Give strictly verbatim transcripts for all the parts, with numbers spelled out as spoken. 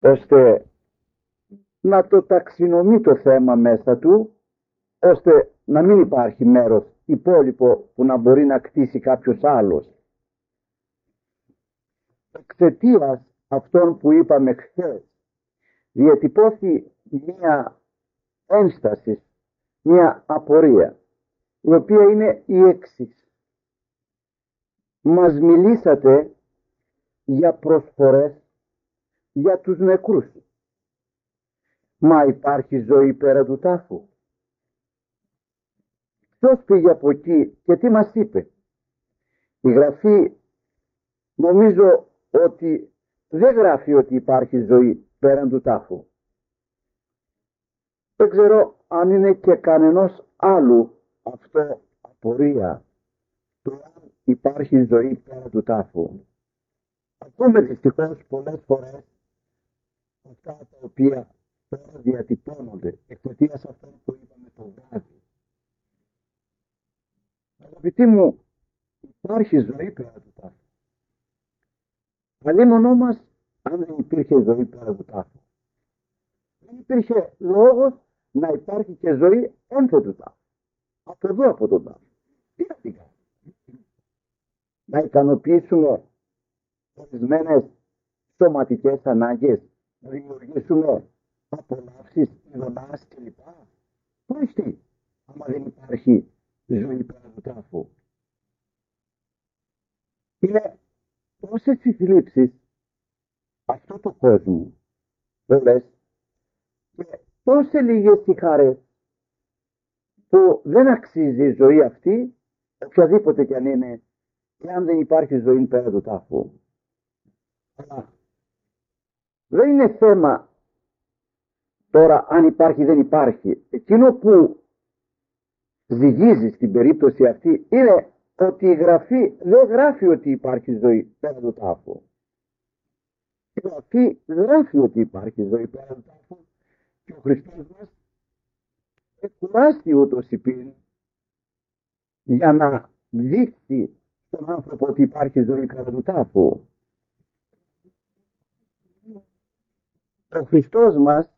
ώστε να το ταξινομεί το θέμα μέσα του, ώστε να μην υπάρχει μέρος υπόλοιπο που να μπορεί να κτίσει κάποιος άλλος. Εξαιτίας αυτών που είπαμε χθες, διατυπώθη μία ένσταση, μία απορία, η οποία είναι η εξής. Μας μιλήσατε για προσφορές για τους νεκρούς. Μα υπάρχει ζωή πέρα του τάφου? Ποιος πήγε από εκεί και τι μας είπε? Η Γραφή νομίζω ότι δεν γράφει ότι υπάρχει ζωή πέραν του τάφου. Δεν ξέρω αν είναι και κανενός άλλου αυτό απορία, το αν υπάρχει ζωή πέρα του τάφου. Ακούμε δυστυχώς πολλές φορές αυτά τα οποία τώρα διατυπώνονται εξαιτίας αυτών που είπαμε το βράδυ. Αγαπητοί μου, υπάρχει ζωή πέρα του τάφου. Αλλήμωνο μας αν δεν υπήρχε ζωή πέρα του τάφου. Δεν υπήρχε λόγος να υπάρχει και ζωή ένθε του τάφου. Από εδώ από τον τάφο. Τι να την κάνουμε? Να ικανοποιήσουμε ορισμένες σωματικές ανάγκες, να δημιουργήσουμε απολαύσεις, ειδονάς κλπ. Πώς τι, άμα δεν υπάρχει ζωή πέρα του τάφου? Είναι τόσες οι θλίψεις αυτό το κόσμο, πολλές, και τόσες λίγες οι χαρές που δεν αξίζει η ζωή αυτή, οποιαδήποτε κι αν είναι, και αν δεν υπάρχει ζωή πέρα του τάφου. Αλλά δεν είναι θέμα τώρα αν υπάρχει δεν υπάρχει. Εκείνο που ζυγίζει στην περίπτωση αυτή είναι ότι η Γραφή δεν γράφει ότι υπάρχει ζωή πέρα του τάφου. Η Γραφή γράφει ότι υπάρχει ζωή πέρα του τάφου και ο Χριστός μας εκουράστη ούτως υπήν για να δείξει στον άνθρωπο ότι υπάρχει ζωή πέρα του τάφου. Ο Χριστός μας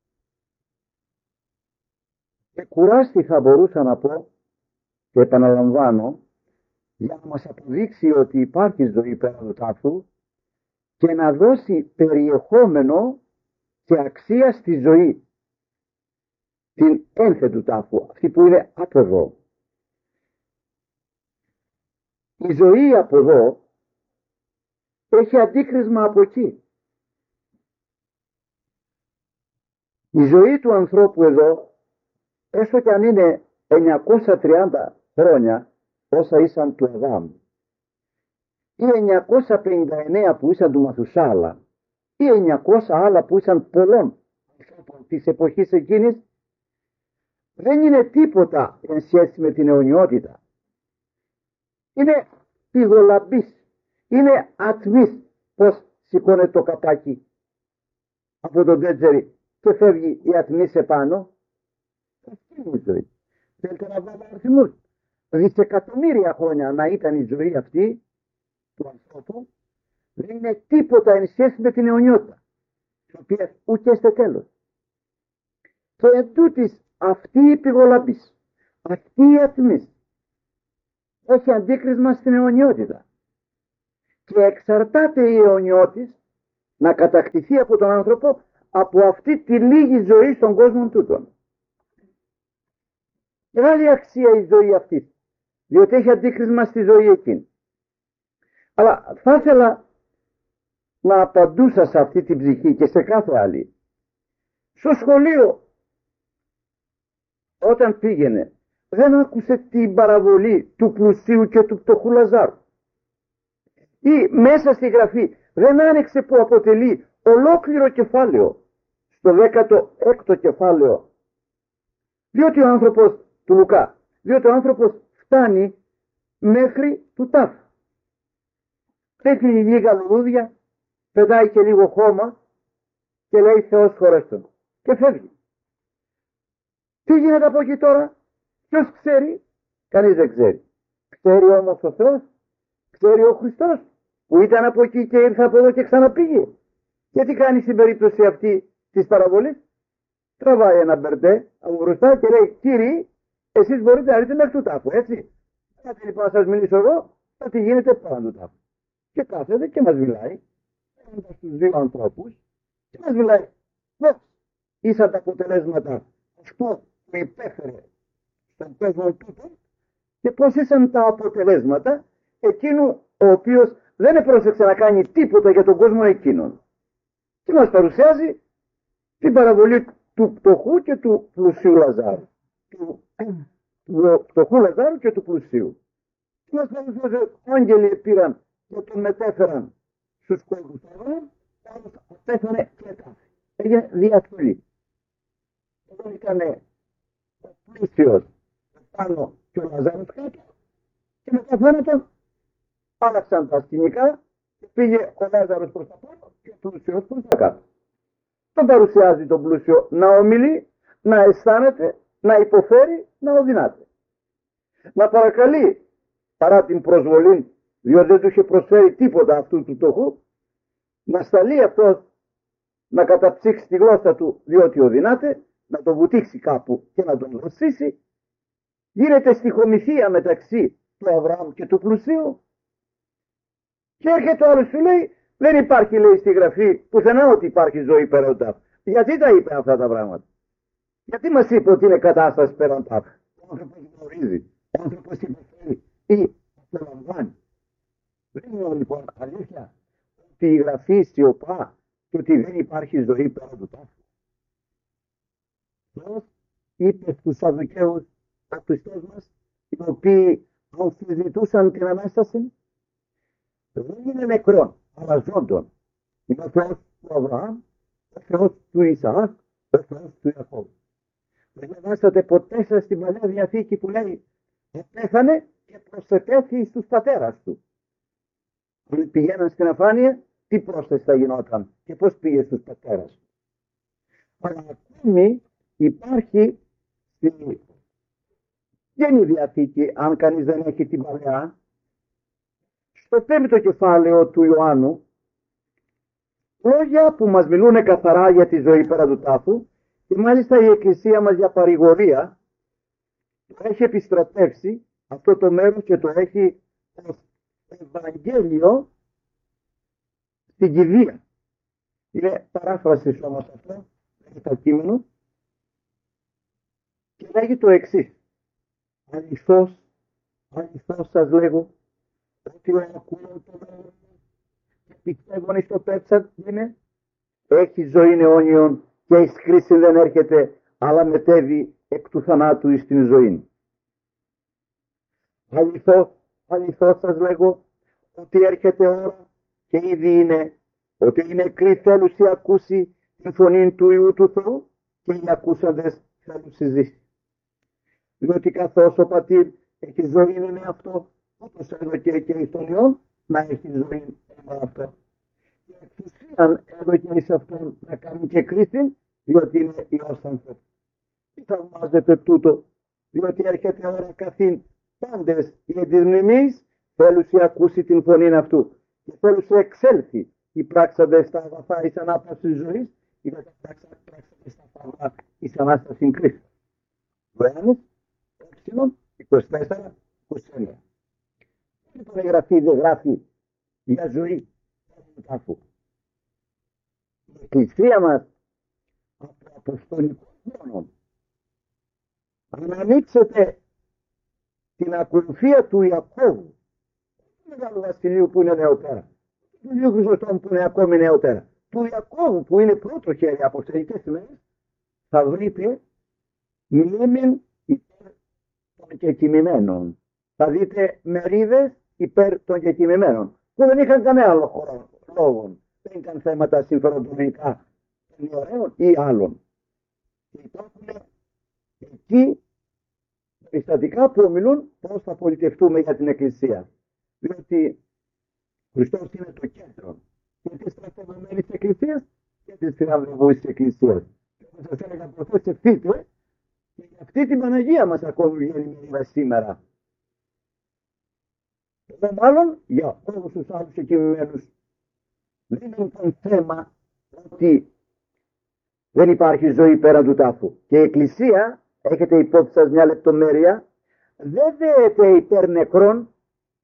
εκουράστη, θα μπορούσα να πω, και επαναλαμβάνω, για να μας αποδείξει ότι υπάρχει ζωή πέρα του τάφου και να δώσει περιεχόμενο και αξία στη ζωή, την ένθε του τάφου, αυτή που είναι από εδώ. Η ζωή από εδώ έχει αντίκρισμα από εκεί. Η ζωή του ανθρώπου εδώ, έστω και αν είναι εννιακόσια τριάντα χρόνια, όσα ήσαν του Αδάμ, ή εννιακόσια πενήντα εννέα που ήσαν του Μαθουσάλα, ή εννιακόσια άλλα που ήσαν πολλών ανθρώπων της εποχής εκείνης, δεν είναι τίποτα εν σχέση με την αιωνιότητα. Είναι πηγολαμπής, είναι ατμής. Πως σηκώνεται το καπάκι από τον τέτζερι και φεύγει η ατμή σε πάνω. Αυτή είναι η ζωή. Θέλετε να βάλω αριθμούς? Δισεκατομμύρια χρόνια να ήταν η ζωή αυτή του ανθρώπου, δεν είναι τίποτα εν σχέση με την αιωνιότητα, της οποίας ούτε είστε τέλος. Και εν τούτης αυτή η πηγολαμπής, αυτή η ατμή έχει αντίκρισμα στην αιωνιότητα και εξαρτάται η αιωνιότης να κατακτηθεί από τον άνθρωπο από αυτή τη λίγη ζωή στον κόσμο τούτον. Μεγάλη αξία η ζωή αυτή, διότι έχει αντίκρισμα στη ζωή εκείνη. Αλλά θα ήθελα να απαντούσα σε αυτή την ψυχή και σε κάθε άλλη. Στο σχολείο, όταν πήγαινε, δεν άκουσε την παραβολή του πλουσίου και του πτωχού Λαζάρου. Ή μέσα στη Γραφή δεν άνοιξε που αποτελεί ολόκληρο κεφάλαιο, στο δέκατο έκτο κεφάλαιο, διότι ο άνθρωπος του Λουκά, διότι ο άνθρωπος φτάνει μέχρι του τάφου. Πέφτει λίγα λουλούδια, πετάει και λίγο χώμα και λέει Θεός χωρέστον και φεύγει. Τι γίνεται από εκεί τώρα? Ποιος ξέρει? Κανείς δεν ξέρει. Ξέρει όμως ο Θεός, ξέρει ο Χριστός που ήταν από εκεί και ήρθε από εδώ και ξαναπήγε. Και τι κάνει στην περίπτωση αυτή της παραβολής? Τραβάει ένα μπερντέ από μπροστά και λέει, κύριοι, εσείς μπορείτε να δείτε μέχρι του τάφου, έτσι. Κάτι λοιπόν να σας μιλήσω εγώ, θα τι γίνεται πάνω του τάφου. Και κάθεται και μας μιλάει, ένας στους δύο ανθρώπους, και μας μιλάει, πώς ήσαν τα αποτελέσματα αυτό που υπέφερε στον κόσμο τούτο και πώς ήσαν τα αποτελέσματα εκείνου ο οποίος δεν επρόσεξε να κάνει τίποτα για τον κόσμο εκείνον. Και μας παρουσιάζει την παραβολή του πτωχού και του πλουσίου Λαζάρου. Του, του πτωχού Λαζάρου και του πλουσίου. Και μας παρουσιάζει, άγγελοι πήραν και τον μετέφεραν στους κόλπους του αγώνα, όμως πέθανε και τάφη. Έγινε διασφυλή. Εδώ ήταν ο πλούσιος πάνω και ο Λαζάρος κάτω και μετά φαίνεται άλλαξαν τα σκηνικά και πήγε ο Λάζαρος προς τα πάνω και ο πλούσιος προς τα κάτω. Τον παρουσιάζει τον πλούσιο να ομιλεί, να αισθάνεται, να υποφέρει, να οδυνάται. Να παρακαλεί παρά την προσβολή, διότι δεν του είχε προσφέρει τίποτα αυτού του φτωχού, να σταλεί αυτός να καταψύξει τη γλώσσα του διότι οδυνάται, να τον βουτήξει κάπου και να τον δροσίσει. Γίνεται στιχομηθεία μεταξύ του Αβραάμ και του πλουσίου και έρχεται ο άλλος σου λέει, δεν υπάρχει λέει στη Γραφή πουθενά ότι υπάρχει ζωή πέραν τάφου. Γιατί τα είπε αυτά τα πράγματα? Γιατί μας είπε ότι είναι κατάσταση πέραν τάφου? Ο άνθρωπος γνωρίζει, ο άνθρωπος υποφέρει ή απολαμβάνει. Δεν είναι λοιπόν αλήθεια ότι η Γραφή σιωπά και ότι δεν υπάρχει ζωή πέραν του τάφου? Θεός είπε στους Σαδουκαίους, ο Χριστός μας, οι οποίοι αμφισβητούσαν την Ανάσταση, δεν είναι νεκρόν, αλλά ζώντων. Είναι ο Θεός του Αβραάμ, ο Θεός του Ισαάκ, ο Θεός του Ιακώβ. Δεν διαβάσατε ποτέ σας στην Παλαιά Διαθήκη που λέει πέθανε και προσετέθη στους πατέρας του. Αν πηγαίναν στην αφάνεια, τι πρόσθεση θα γινόταν και πώς πήγε στους πατέρας του. Αλλά ακόμη υπάρχει στη Καινή Διαθήκη, αν κανείς δεν έχει την Παλαιά, στο πέμπτο κεφάλαιο του Ιωάννου, λόγια που μας μιλούν καθαρά για τη ζωή πέρα του τάφου και μάλιστα η Εκκλησία μας για παρηγορία το έχει επιστρατεύσει αυτό το μέρος και το έχει ως Ευαγγέλιο στην κηδεία. Είναι παράφραση όμως αυτό, είναι το κείμενο και λέγει το εξής. Αληθώς, αληθώς σας λέγω, ότι ο ακούω το λόγο και πιστεύουν στο πέτσα είναι, έχει ζωή αιώνιον και εις κρίση δεν έρχεται, αλλά μετέβει εκ του θανάτου εις την ζωή. Αληθώς, αληθώς σας λέγω, ότι έρχεται ώρα και ήδη είναι, ότι οι νεκροί θέλουσι ακούσει την φωνή του Υιού του Θεού και οι ακούσαντες θέλουν συζήσει. Διότι καθώς ο πατήρ έχει ζωή είναι αυτό, όπως έδωκε και εις τον Υιόν, να έχει ζωή με αυτό. Και εξουσίαν έδωκε εις αυτόν να κάνει και κρίση, διότι είναι Υιός ανθρώπου. Τι θαυμάζεται τούτο, διότι έρχεται ώρα καθήν πάντες για τις μνημείς, θέλουσι ακούσει την φωνή αυτού και θέλουσι εξέλθει οι πράξαντες στα αγαθά εις ανάπτυξη ζωής ή τα πράξαντες στα φαυγά εις Ανάσταση κρίση. Ιωάννης, είκοσι τέσσερα είκοσι εννέα. Λοιπόν, η Γραφή δεν γράφει για ζωή του τάφου. Η Εκκλησία μας από το Αποστολικό χρόνο, αν ανοίξετε την ακολουθία του Ιακώβου, του Μεγάλου Βασιλείου που είναι νεότερα, του Ιού Χρυσοστόμου που είναι ακόμη νεότερα, του Ιακώβου που είναι πρώτο χέρι αποστολικές σημαίες, θα βρείτε μνήμην υπέρ των κεκοιμημένων. Θα δείτε μερίδες υπέρ των κεκοιμημένων, που δεν είχαν κανένα άλλο λόγο. Δεν ήταν θέματα συμφεροντολογικά των ιερέων ή άλλων. Και υπάρχουν εκεί περιστατικά που ομιλούν πώς θα πολιτευτούμε για την Εκκλησία. Διότι ο Χριστός είναι το κέντρο και της στρατευμένης Εκκλησίας και της θηραυλευούς Εκκλησίας. Και όπως σας έλεγα προχθές, ευθύτε και για αυτή την Παναγία μας ακόμη βγαίνει μερίδα σήμερα. Εδώ μάλλον για όλους τους άλλους εκκοιμημένους. Δεν είναι λοιπόν θέμα ότι δεν υπάρχει ζωή πέραν του τάφου. Και η Εκκλησία, έχετε υπόψη σας μια λεπτομέρεια, δεν δέεται υπέρ νεκρών,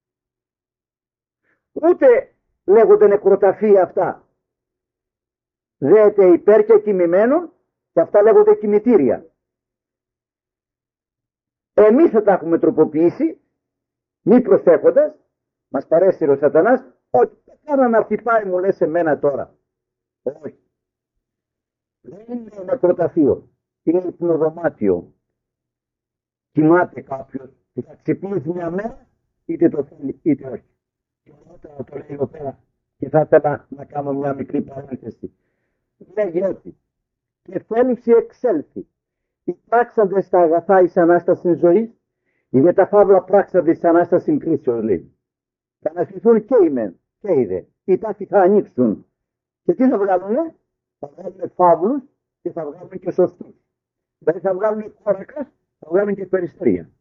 ούτε λέγονται νεκροταφεία αυτά. Δέεται υπέρ και κοιμημένων, και αυτά λέγονται κοιμητήρια. Εμείς θα τα έχουμε τροποποιήσει, μη προσέχοντας, μας παρέσυρε ο σατανάς, ότι κάνα να χτυπάει μου λες εμένα τώρα. Όχι. Δεν είναι νεκροταφείο, είναι υπνοδωμάτιο. Κοιμάται κάποιος και θα ξυπνήσει μια μέρα, είτε το θέλει είτε όχι. Και όταν το λέει εδώ πέρα, και θα ήθελα να κάνω μια μικρή παρένθεση. Λέγει ότι και θέλουση εξέλθει. Οι πράξαντες στα αγαθά εις Ανάστασης ζωής, είναι τα φαύλα πράξαντες εις Ανάστασης κρίσεως, λέει. Θα ανασχηθούν και οι μεν και οι δε. Οι τάφοι θα ανοίξουν. Και τι θα βγάλουνε? Θα βγάλουν φαύλους και θα βγάλουν και σωστούς. Δηλαδή θα βγάλουν κόρακας, θα βγάλουν και περιστρία.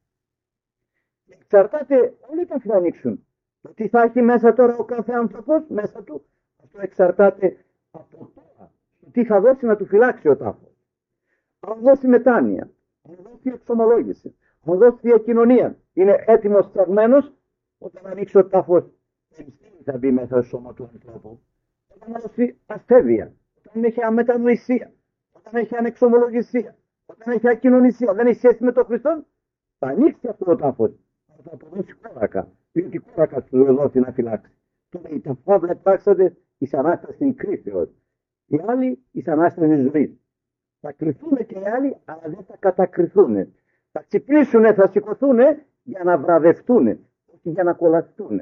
Εξαρτάται, όλοι τα θα ανοίξουν. Το τι θα έχει μέσα τώρα ο κάθε άνθρωπος, μέσα του, αυτό εξαρτάται από τώρα. Το τι θα δώσει να του φυλάξει ο τάφος. Αν δώσει μετάνοια, αν δώσει εξομολόγηση, αν δώσει διακοινωνία, είναι έτοιμος φτιαγμένος, όταν ανοίξει ο τάφος, θα μπει μέσα στο σώμα του ανθρώπου. Όταν δώσει ασθένεια, όταν έχει αμετανοησία, όταν έχει ανεξομολογησία, όταν έχει ακοινωνησία, δεν έχει σχέση με τον Χριστό, θα ανοίξει αυτό το τάφος. Θα αποδώσει κόρακα, διότι κόρακα του δώσει να φυλάξει. Τώρα οι τα φαύλα πράξαντες εις Ανάστασης κρίσεως. Οι άλλοι εις Ανάστασης ζωής. Θα κρυθούν και οι άλλοι, αλλά δεν θα κατακριθούν. Θα ξυπνήσουν, θα σηκωθούν για να βραβευτούν, όχι για να κολλαστούν.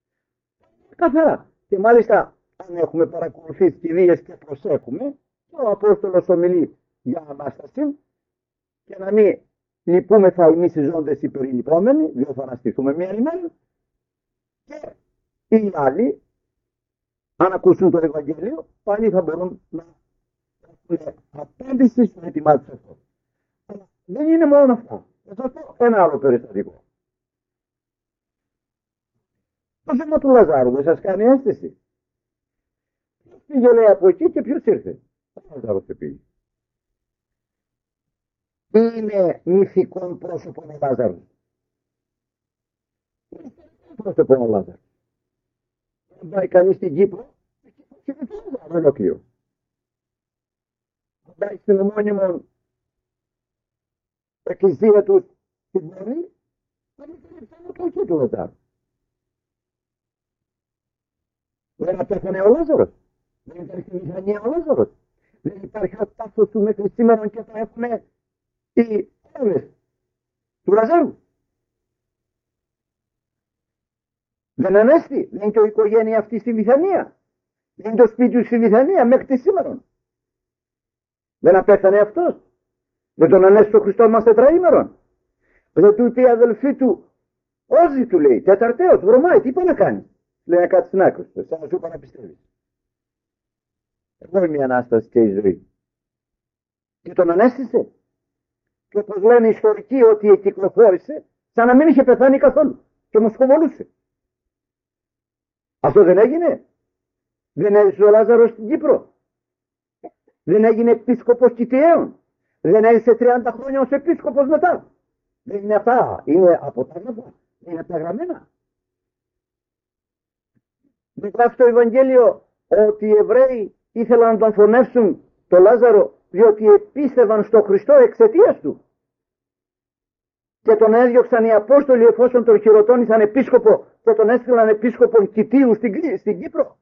Καθαρά. Και μάλιστα, αν έχουμε παρακολουθήσει κηδείες και προσέχουμε, ο Απόστολος ομιλεί για Ανάσταση και να μην λυπούμεθα εμείς οι ζώντες οι περιλυπόμενοι, διότι θα αναστηθούμε μία ημέρα, και οι άλλοι, αν ακούσουν το Ευαγγέλιο, πάλι θα μπορούν να έχουν απάντηση στο έτοιμά τους αυτό. Αλλά δεν είναι μόνο αυτό. Θα σας πω ένα άλλο περιστατικό. Το θέμα του Λαζάρου δεν σας κάνει αίσθηση? Ποιος πήγε, λέει, από εκεί και ποιος ήρθε? Ο Λάζαρος πήγε. Είναι μυθικό πρόσωπο ο Λάζαρος. Είναι πρόσωπο ο Λάζαρος. Αν πάει κανείς στην Κύπρο, και δεν το Λάζαρο ολόκληρο. Αν πάει στην ομώνυμο εκκλησία του στην Πόλη, θα μην περίπτωνα το εκεί του Λάζαρου. Δεν απέθανε ο Λάζαρος. Δεν υπάρχει μηχανία ο Λάζαρος. Δεν υπάρχει ο τάφος του μέχρι σήμερα και θα έχουν οι ώρες του Λαζάρου. Δεν ανέστη. Δεν είναι και η οικογένεια αυτή στη Βυθανία. Δεν είναι το σπίτι του στη Βυθανία μέχρι τη σήμερα. Δεν απέθανε αυτός. Δεν τον ανέστη ο Χριστός μας τετραήμερον. Δεν του είπε η αδελφή του, όζη του λέει, τεταρτέος, βρωμάει, τι πάει να κάνει? Λέει να κάτσει στην άκρη, σαν να σου είπα να πιστεύεις. Εγώ είμαι η Ανάσταση και η ζωή. Και τον ανέστησε. Και όπως λένε οι ιστορικοί ότι κυκλοφόρησε, σαν να μην είχε πεθάνει καθόλου. Και μοσχοβολούσε. Αυτό δεν έγινε? Δεν έζησε ο Λάζαρος στην Κύπρο? Δεν έγινε επίσκοπος Κιτιαίων? Δεν έζησε τριάντα χρόνια ως επίσκοπος μετά? Δεν είναι αυτά? Είναι από τα γράμματα? Είναι από τα γραμμένα? Δεν γράφει το Ευαγγέλιο ότι οι Εβραίοι ήθελαν να τον φωνεύσουν το Λάζαρο διότι επίστευαν στο Χριστό εξαιτίας του. Και τον έδιωξαν οι Απόστολοι εφόσον τον χειροτώνησαν επίσκοπο και τον έστειλαν επίσκοπο Κιτίου στην, στην Κύπρο.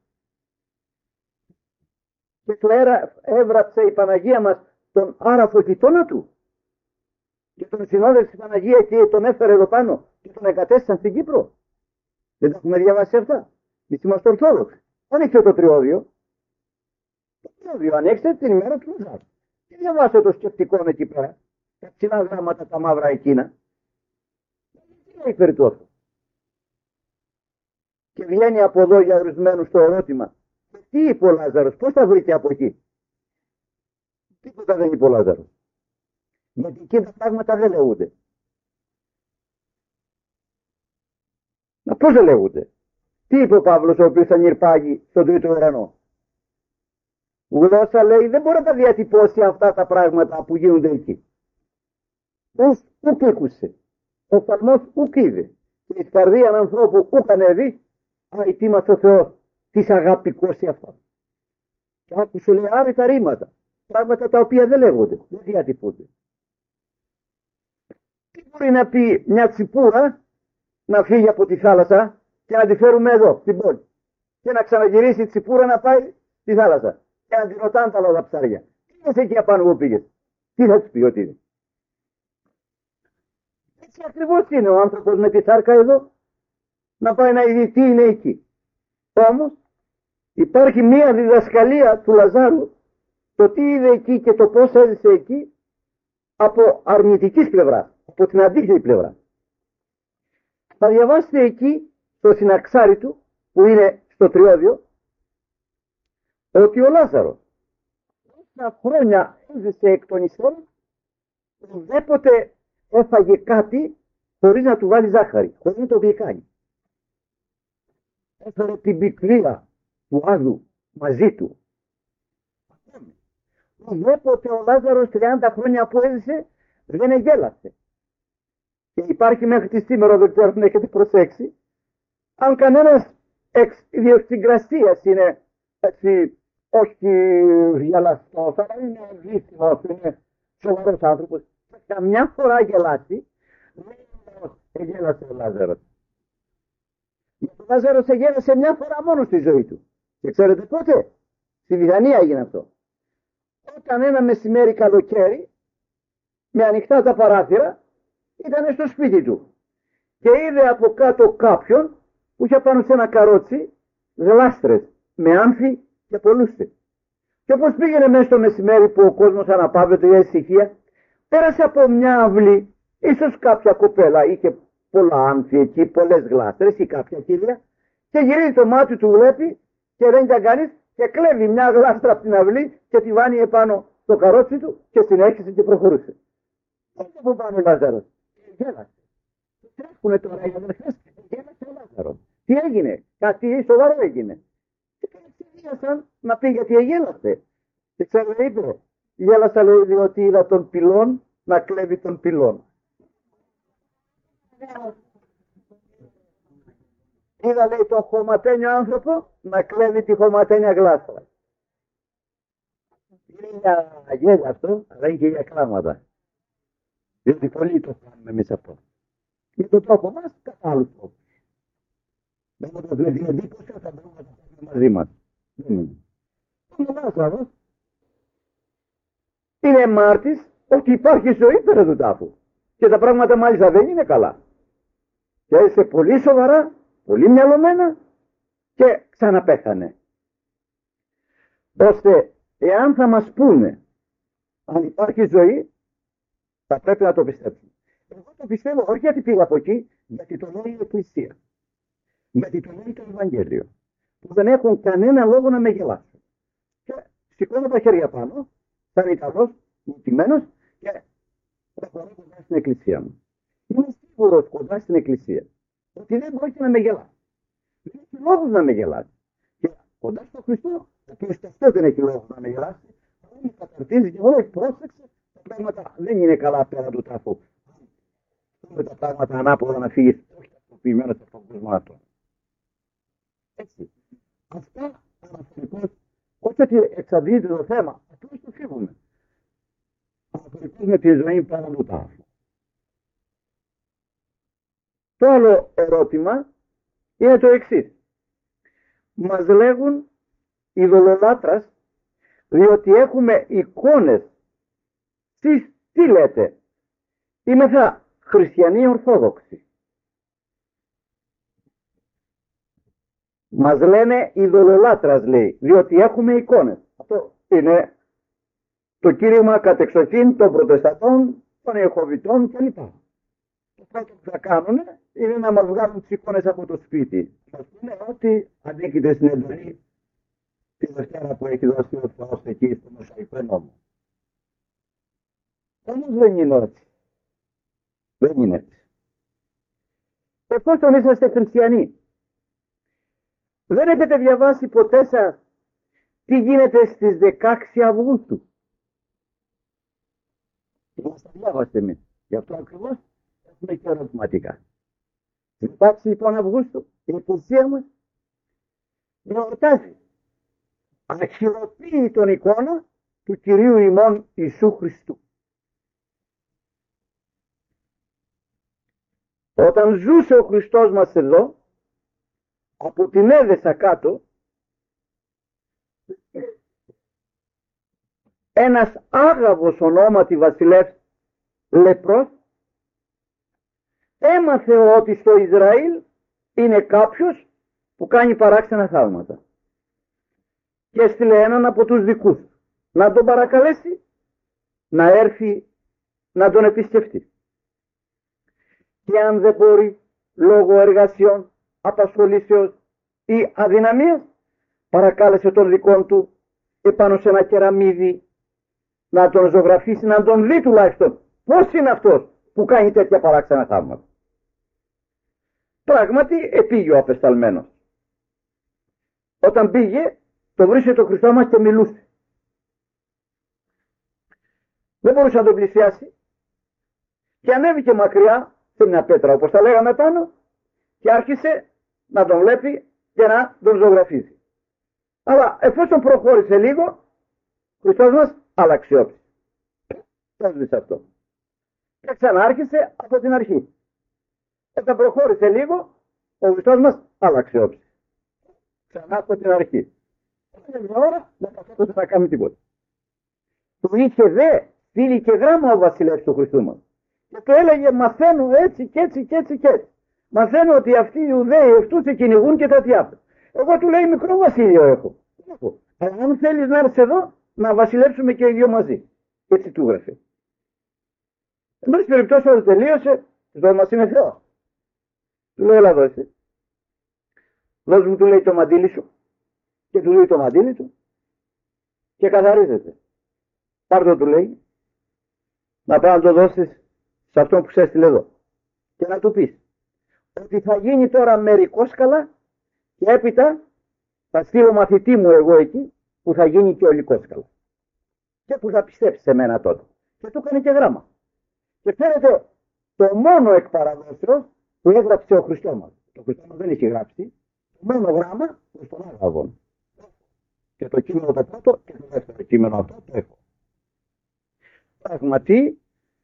Και του έβραψε η Παναγία μας τον άραφο γειτόνα του. Και τον συνόδευσε η Παναγία και τον έφερε εδώ πάνω και τον εγκατέστησαν στην Κύπρο. Δεν τα έχουμε διαβάσει αυτά? Εμείς είμαστε Ορθόδοξοι. Ανοίξτε το τριώδιο. Το τριώδιο ανοίξτε την ημέρα του Λαζάρου. Και διαβάστε το σκεπτικό εκεί πέρα. Τα ψηλά γράμματα τα μαύρα εκείνα. Τι λέει περί τόσου? Και βγαίνει από εδώ για ορισμένους το ερώτημα. Τι είπε ο Λάζαρος, πώς τα βρήκε από εκεί? Τίποτα δεν είπε ο Λάζαρος. Γιατί εκεί τα πράγματα δεν λέγονται. Να πώς δεν λέγονται? Τι είπε ο Παύλος ο οποίος θα νυρπάγει στον τρίτο ουρανό? γλώσσα, λέει, δεν μπορεί να τα διατυπώσει αυτά τα πράγματα που γίνονται εκεί. Ους ουκ ήκουσε, ο φθαλμός ουκ είδε, και η καρδία ανθρώπου ουκ ανέβη, άι τι μας ο Θεός, της αγάπη αυτό. Και άκουσε, λέει, άρρητα ρήματα, πράγματα τα οποία δεν λέγονται, δεν διατυπούνται. Τι μπορεί να πει μια τσιπούρα να φύγει από τη θάλασσα και να τη φέρουμε εδώ, στην πόλη, και να ξαναγυρίσει η τσιπούρα να πάει στη θάλασσα και να τη ρωτάνε τα λόγα ψάρια. Τι είσαι εκεί απάνω που πήγες, τι θα της πει ότι είναι. Έτσι ακριβώς είναι ο άνθρωπος με τη σάρκα εδώ, να πάει να δει τι είναι εκεί. Όμως υπάρχει μία διδασκαλία του Λαζάρου, το τι είδε εκεί και το πώς έζησε εκεί, από αρνητικής πλευράς, από την αντίθετη πλευρά. Θα διαβάσετε εκεί στο συναξάρι του, που είναι στο τριώδιο, ότι ο Λάζαρος όσα χρόνια έζησε εκ των υστέρων, ουδέποτε έφαγε κάτι χωρίς να του βάλει ζάχαρη, χωρίς να το γλυκάνει. Έφερε την πικρία του Άδου μαζί του. Ουδέποτε ο Λάζαρος τριάντα χρόνια που έζησε δεν εγέλασε. Και υπάρχει μέχρι τη σήμερα, δεν ξέρω αν έχετε προσέξει, αν κανένας εξ ιδιοσυγκρασίας είναι έτσι, όχι γελαστός, αλλά είναι δύσιμος, είναι σοβαρός άνθρωπος, και καμιά φορά γελάσει, δεν εγέλασε ο Λάζαρος. Ο Λάζαρος εγέλασε μια φορά μόνο στη ζωή του. Και ξέρετε πότε? Στη Βυθανία έγινε αυτό. Όταν ένα μεσημέρι καλοκαίρι, με ανοιχτά τα παράθυρα, ήταν στο σπίτι του και είδε από κάτω κάποιον που είχε πάνω σε ένα καρότσι γλάστρες με άμφι και πολλούστε. Και όπως πήγαινε μέσα στο μεσημέρι που ο κόσμος αναπαύεται για ησυχία, πέρασε από μια αυλή, ίσως κάποια κοπέλα είχε πολλά άμφι εκεί, πολλές γλάστρες ή κάποια κυρία, και γυρίζει το μάτι του, βλέπει και δεν ήταν κανείς και κλέβει μια γλάστρα από την αυλή και τη βάνει επάνω στο καρότσι του και συνέχισε και προχωρούσε. Έτσι που πάνε ο Λάζαρος. Γέλασε. Τρέχουνε τώρα οι αδερφές και γέλασε ο Λάζαρος. Τι έγινε? Κάτι σοβαρό έγινε. Και κατευθείαν να πει γιατί εγέλασε. Και ξέρω είπε, γέλασα, λέει, διότι είδα τον πυλών να κλέβει τον πυλών. Είδα, λέει, τον χωματένιο άνθρωπο να κλέβει τη χωματένια γλάστρα. Είναι για γέλια αυτό, αλλά είναι και για κλάματα. Διότι πολλοί το κάνουμε εμείς αυτό. Με τον τρόπο μας, κατά άλλους τρόπους. Δεν μου το βλέπει εντύπωση, θα μπορούμε να το κάνουμε μαζί μας. Δεν είναι. Ο Λάζαρος είναι μάρτης ότι υπάρχει ζωή πέρα του τάφου. Και τα πράγματα μάλιστα δεν είναι καλά. Και έζησε πολύ σοβαρά, πολύ μυαλωμένα και ξαναπέθανε. Ώστε εάν θα μας πούνε αν υπάρχει ζωή, θα πρέπει να το πιστέψουμε. Εγώ το πιστεύω όχι γιατί πήγα από εκεί, γιατί το λέει η Εκκλησία. Γιατί το λέει το Ευαγγέλιο. Που δεν έχουν κανένα λόγο να με γελάσουν. Και σηκώνω τα χέρια πάνω, σαν Ιταλός, μουτημένος, και προχωρώ κοντά στην Εκκλησία μου. Είμαι σίγουρος κοντά στην Εκκλησία ότι δεν μπορεί να με γελάσει. Δεν έχει λόγος να με γελάσει. Και κοντά στον Χριστό, ο Χριστός δεν έχει λόγος να με γελάσει. Όλοι καταρτίζει και όλοι πρόσεξε. Τα πράγματα δεν είναι καλά πέρα του τάφου. Με τα πράγματα ανάποδα να φύγεις, όχι ταυτοποιημένος από τον κόσμο αυτό. Έτσι. Αυτά αναφορικώς, όχι ότι εξαντλείται το θέμα, απλώς το φύγουμε. Αναφορικώς με τη ζωή πέρα του τάφου. Το άλλο ερώτημα είναι το εξής. Μας λέγουν ειδωλολάτρας, διότι έχουμε εικόνες. Εσείς τι λέτε? Είμεθα χριστιανοί ορθόδοξοι. Μας λένε ειδωλολάτρας, λέει, διότι έχουμε εικόνες. Αυτό είναι το κήρυγμα κατεξοχήν των Προτεσταντών, των Ιεχωβητών κλπ. Το πρώτο που θα κάνουν είναι να μας βγάλουν τις εικόνες από το σπίτι. Μας πούνε ότι ανήκειται στην εντολή τη Δευτέρα που έχει δώσει ο Θεός εκεί στο Μωσαϊκό νόμο. Όμως δεν είναι έτσι. Δεν είναι έτσι. Εφόσον είσαστε χριστιανοί, δεν έχετε διαβάσει ποτέ σας Τι γίνεται στις δεκαέξι Αυγούστου? Και μας τα διάβαστε εμείς. Γι' αυτό ακριβώς έχουμε και ερωτηματικά. Στις δεκαέξι λοιπόν Αυγούστου η Εκκλησία μας γιορτάζει αρχιερωποιεί τον εικόνα του Κυρίου ημών Ιησού Χριστού. Όταν ζούσε ο Χριστός μας εδώ, από την Έδεσα κάτω, ένας άγαβος ονόματι βασιλεύς λεπρός έμαθε ότι στο Ισραήλ είναι κάποιος που κάνει παράξενα θαύματα και έστειλε έναν από τους δικούς να τον παρακαλέσει να έρθει να τον επισκεφτεί. Και αν δεν μπορεί λόγω εργασιών, απασχολήσεως ή αδυναμίας, παρακάλεσε τον δικό του επάνω σε ένα κεραμίδι να τον ζωγραφίσει, να τον δει τουλάχιστον πώς είναι αυτός που κάνει τέτοια παράξενα θαύματα. Πράγματι επήγε ο απεσταλμένος. Όταν πήγε, το βρίσκε το Χριστό μας και μιλούσε. Δεν μπορούσε να τον πλησιάσει και ανέβηκε μακριά σε μια πέτρα, όπως τα λέγαμε πάνω, και άρχισε να τον βλέπει και να τον ζωγραφίζει. Αλλά εφόσον προχώρησε λίγο, ο Χριστός μας άλλαξε όψη. Το έσβησε αυτό. Και ξανάρχισε από την αρχή. Όταν προχώρησε λίγο, ο Χριστός μας άλλαξε όψη. Ξανά από την αρχή. Έκανε μια ώρα, δεν καθόταν να κάνει τίποτα. Του είχε δε στείλει και γράμμα ο βασιλεύς του Χριστού μας. Και του έλεγε, μαθαίνω έτσι και έτσι και έτσι και έτσι. Μαθαίνω ότι αυτοί οι Ιουδαίοι αυτούς σε κυνηγούν και τα διάφορα. Εγώ του λέει, μικρό βασίλειο έχω. έχω. Αλλά αν θέλεις να έρθεις εδώ, να βασιλεύσουμε και οι δυο μαζί. Έτσι του έγραφε. Εν πάση περιπτώσει, όταν τελείωσε, το μας είναι Θεό. Του λέει, έλα δώσε. Δώσ' μου, του λέει, το μαντίλι σου. Και του λέει το μαντίλι του. Και καθαρίζεται. Πάρ' το, του λέει, να πάει να το δώσεις σε αυτόν που σε έστειλε εδώ. Και να του πεις ότι θα γίνει τώρα μερικός καλά και έπειτα θα στείλω μαθητή μου εγώ εκεί που θα γίνει και ολικός καλά. Και που θα πιστέψει σε μένα τότε. Και του έκανε και γράμμα. Και φαίνεται το μόνο εκ παραδόσεως που έγραψε ο Χριστός μας. Το Χριστός μας δεν έχει γράψει. Το μόνο γράμμα προς τον Άγαβον. Και το κείμενο το πρώτο και το δεύτερο κείμενο αυτό το έχω. Πραγματι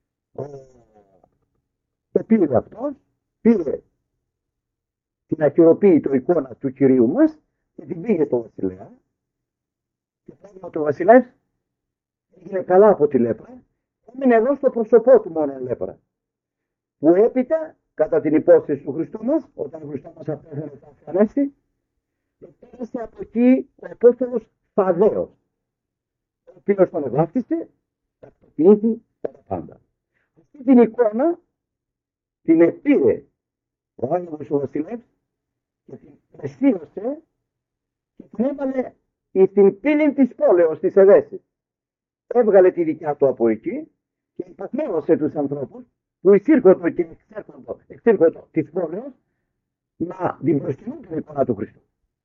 το πήρε αυτός, πήρε την ακυροποίητο εικόνα του Κυρίου μας και την πήγε στο βασιλέα. Και πράγμα το βασιλεύς έγινε καλά από τη λέπρα. Έμεινε εδώ στο πρόσωπό του μόνο λέπρα. Που έπειτα, κατά την υπόθεση του Χριστού μας, όταν ο Χριστός μας απέφερε τα Ανέστη, πέρασε από εκεί ο Απόστολος Θαδδαίος, ο οποίος τον βάφτισε, τακτοποιήθη κατά πάντα. Αυτή την εικόνα την επήρε ο Άγιος ο βασιλεύς και την πλαισίωσε και την έβαλε στην πύλη της πόλεως της Εδέσης. Έβγαλε τη δικιά του από εκεί και υποσμέρωσε τους ανθρώπους που εισήρχονται και εξήρχονται της πόλεως να την προσκυνούν την εικόνα του Χριστού.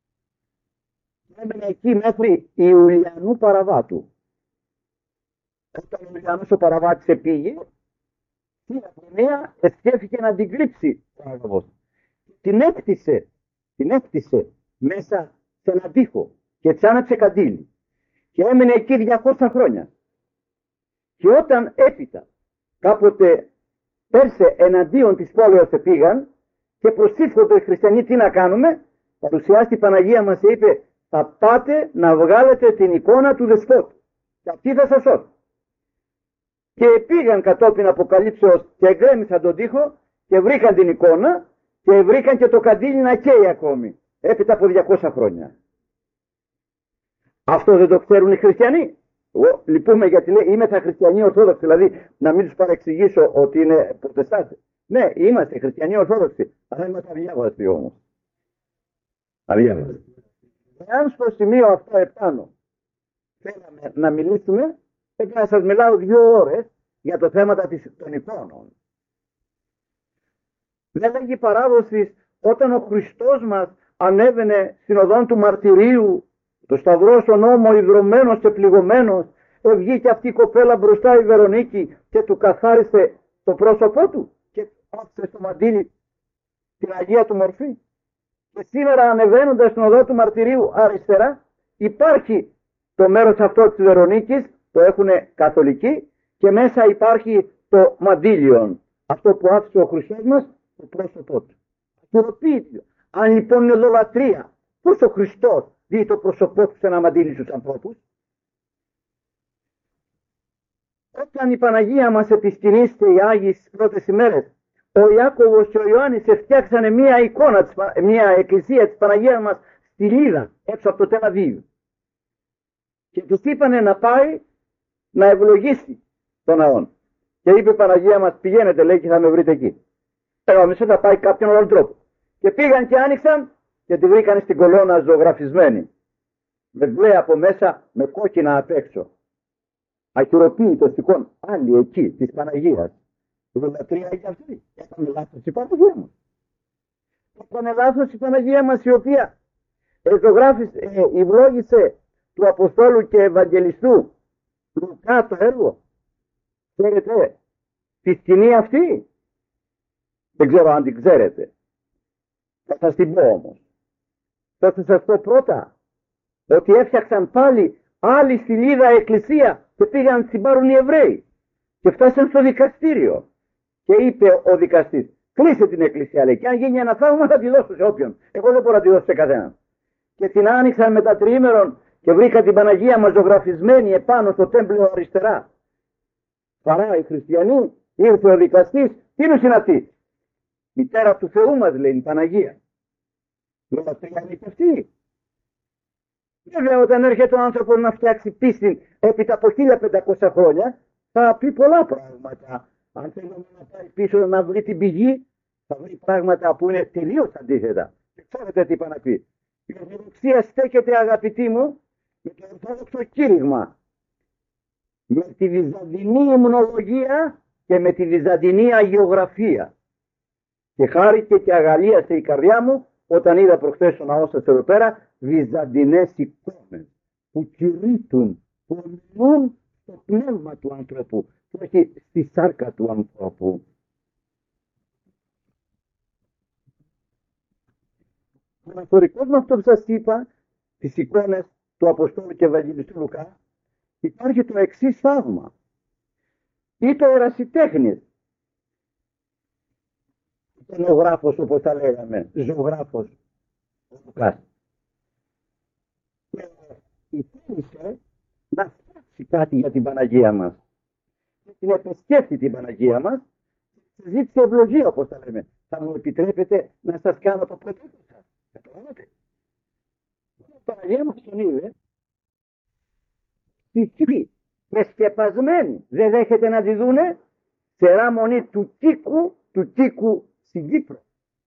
Έμενε εκεί μέχρι Ιουλιανού Παραβάτου. Όταν ο Ιουλιανός ο Παραβάτης επήγε, η Ιαπωνία εσκέφθηκε να την κρύψει ο Άγαβος. Την έκτισε, την έκτισε μέσα σε έναν τοίχο και τσάναψε καντήλι. Και έμενε εκεί διακόσια χρόνια. Και όταν έπειτα κάποτε πέρσε εναντίον της πόλεως επήγαν και προσήφχονται οι χριστιανοί τι να κάνουμε, παρουσιάστη η Παναγία μας και είπε, θα πάτε να βγάλετε την εικόνα του δεσπότου και αυτή θα σας σώσει. Και πήγαν κατόπιν αποκαλύψεως και εγκρέμισαν τον τοίχο και βρήκαν την εικόνα και βρήκαν και το καντήλι να καίει ακόμη έπειτα από διακόσια χρόνια. Αυτό δεν το ξέρουν οι χριστιανοί. Εγώ λυπούμε γιατί λέει είμαι θα χριστιανοί ορθόδοξοι, δηλαδή να μην τους παρεξηγήσω ότι είναι προτεστάτες. Ναι, είμαστε χριστιανοί ορθόδοξοι, αλλά είμαστε αδιάβαστοι όμως. Αδιάβαστοι. Εάν στο σημείο αυτό επάνω θέλαμε να μιλήσουμε, πρέπει να σας μιλάω δύο ώρες για το θέμα των εικόνων. Δεν λέγει παράδοση όταν ο Χριστός μας ανέβαινε στην οδόν του μαρτυρίου Το σταυρό στον ώμο ιδρωμένος και πληγωμένος, βγήκε αυτή η κοπέλα μπροστά η Βερονίκη και του καθάρισε το πρόσωπό του και άφησε στο μαντίλι την Αγία του μορφή. Και σήμερα ανεβαίνοντας στην οδό του Μαρτυρίου αριστερά υπάρχει το μέρος αυτό της Βερονίκης, το έχουν καθολικοί, και μέσα υπάρχει το μαντίλιον, αυτό που άφησε ο Χριστός μας, το πρόσωπό του. Αχυροποίητο. Αν λοιπόν είναι δολατρία, πώς ο Χριστός δει το πρόσωπό του σε ένα μαντίλι στους ανθρώπους? Όταν η Παναγία μας επισκηνήστε οι Άγιοι στις πρώτες ημέρες, ο Ιάκωβος και ο Ιωάννης φτιάξανε μία εικόνα, μία εκκλησία της Παναγίας μας στη Λίδα, έξω από το Τελαβίου. Και τους είπανε να πάει να ευλογήσει τον ναό. Και είπε η Παναγία μας, πηγαίνετε, λέει, και θα με βρείτε εκεί. Εγώ θα πάει κάποιον άλλον τρόπο. Και πήγαν και άνοιξαν και τη βρήκαν στην κολόνα ζωγραφισμένη. Με μπλε από μέσα, με κόκκινα απ' έξω. Αχυροποίητο εικόνα, άλλη εκεί, της Παναγίας. Η δολατρία είναι αυτή. Έκανε λάθος η Παναγία μας. Έκανε λάθος η Παναγία μας, η οποία ζωγράφησε, ε, ευλόγησε του Αποστόλου και Ευαγγελιστού Λουκά το έργο. Ξέρετε τη σκηνή αυτή? Δεν ξέρω αν την ξέρετε. Θα σας την πω όμως. Θα σας πω πρώτα ότι έφτιαξαν πάλι άλλη στη Λίδα εκκλησία και πήγαν να την πάρουν οι Εβραίοι. Και φτάσαν στο δικαστήριο. Και είπε ο δικαστής, κλείσε την εκκλησία, λέει, και αν γίνει ένα θαύμα θα τη δώσω σε όποιον. Εγώ δεν μπορώ να τη δώσω σε κανέναν. Και την άνοιξαν μετά τριήμερον και βρήκα την Παναγία μας ζωγραφισμένη επάνω στο τέμπλιο αριστερά. Παρά οι χριστιανοί, ήρθε ο δικαστής, τι είναι αυτή? Μητέρα του Θεού μας, λέει, η Παναγία. Λογατρία είναι και αυτή. Βέβαια, όταν έρχεται ο άνθρωπος να φτιάξει πίστη έπειτα από χίλια πεντακόσια χρόνια, θα πει πολλά πράγματα. Αν θέλουμε να πάει πίσω να βρει την πηγή, θα βρει πράγματα που είναι τελείως αντίθετα. Και ξέρετε τι είπα να πει. Η Ορθοδοξία στέκεται, αγαπητοί μου, με το Ορθόδοξο κήρυγμα. Με τη βυζαντινή υμνολογία και με τη βυζαντινή αγιογραφία. Και χάρηκε και αγαλίασε η καρδιά μου όταν είδα προχθές στο ναό σας εδώ πέρα βυζαντινές εικόνες που κηρύττουν, που ομιλούν στο πνεύμα του ανθρώπου και όχι στη σάρκα του ανθρώπου. Αναφορικός με αυτό που σας είπα, τις εικόνες του Αποστόλου και Ευαγγελιστού Λουκά, υπάρχει το εξής θαύμα. Ή το ερασιτέχνης, ταινογράφος όπως τα λέγαμε, ζωγράφος ο Λουκάς. Και ήθελε να φτιάξει κάτι για την Παναγία μας. Και την επεσκέφθη την Παναγία μας, ζήτησε ευλογία όπως τα λέμε. Θα μου επιτρέπετε να σας κάνω το πρωτότυπο σας. Καταλάβατε. Η Παναγία μας τον είδε τυφλή και σκεπασμένη. Δεν δέχεται να τη δούνε σερά μονή του τίκου, του τίκου στην Κύπρο.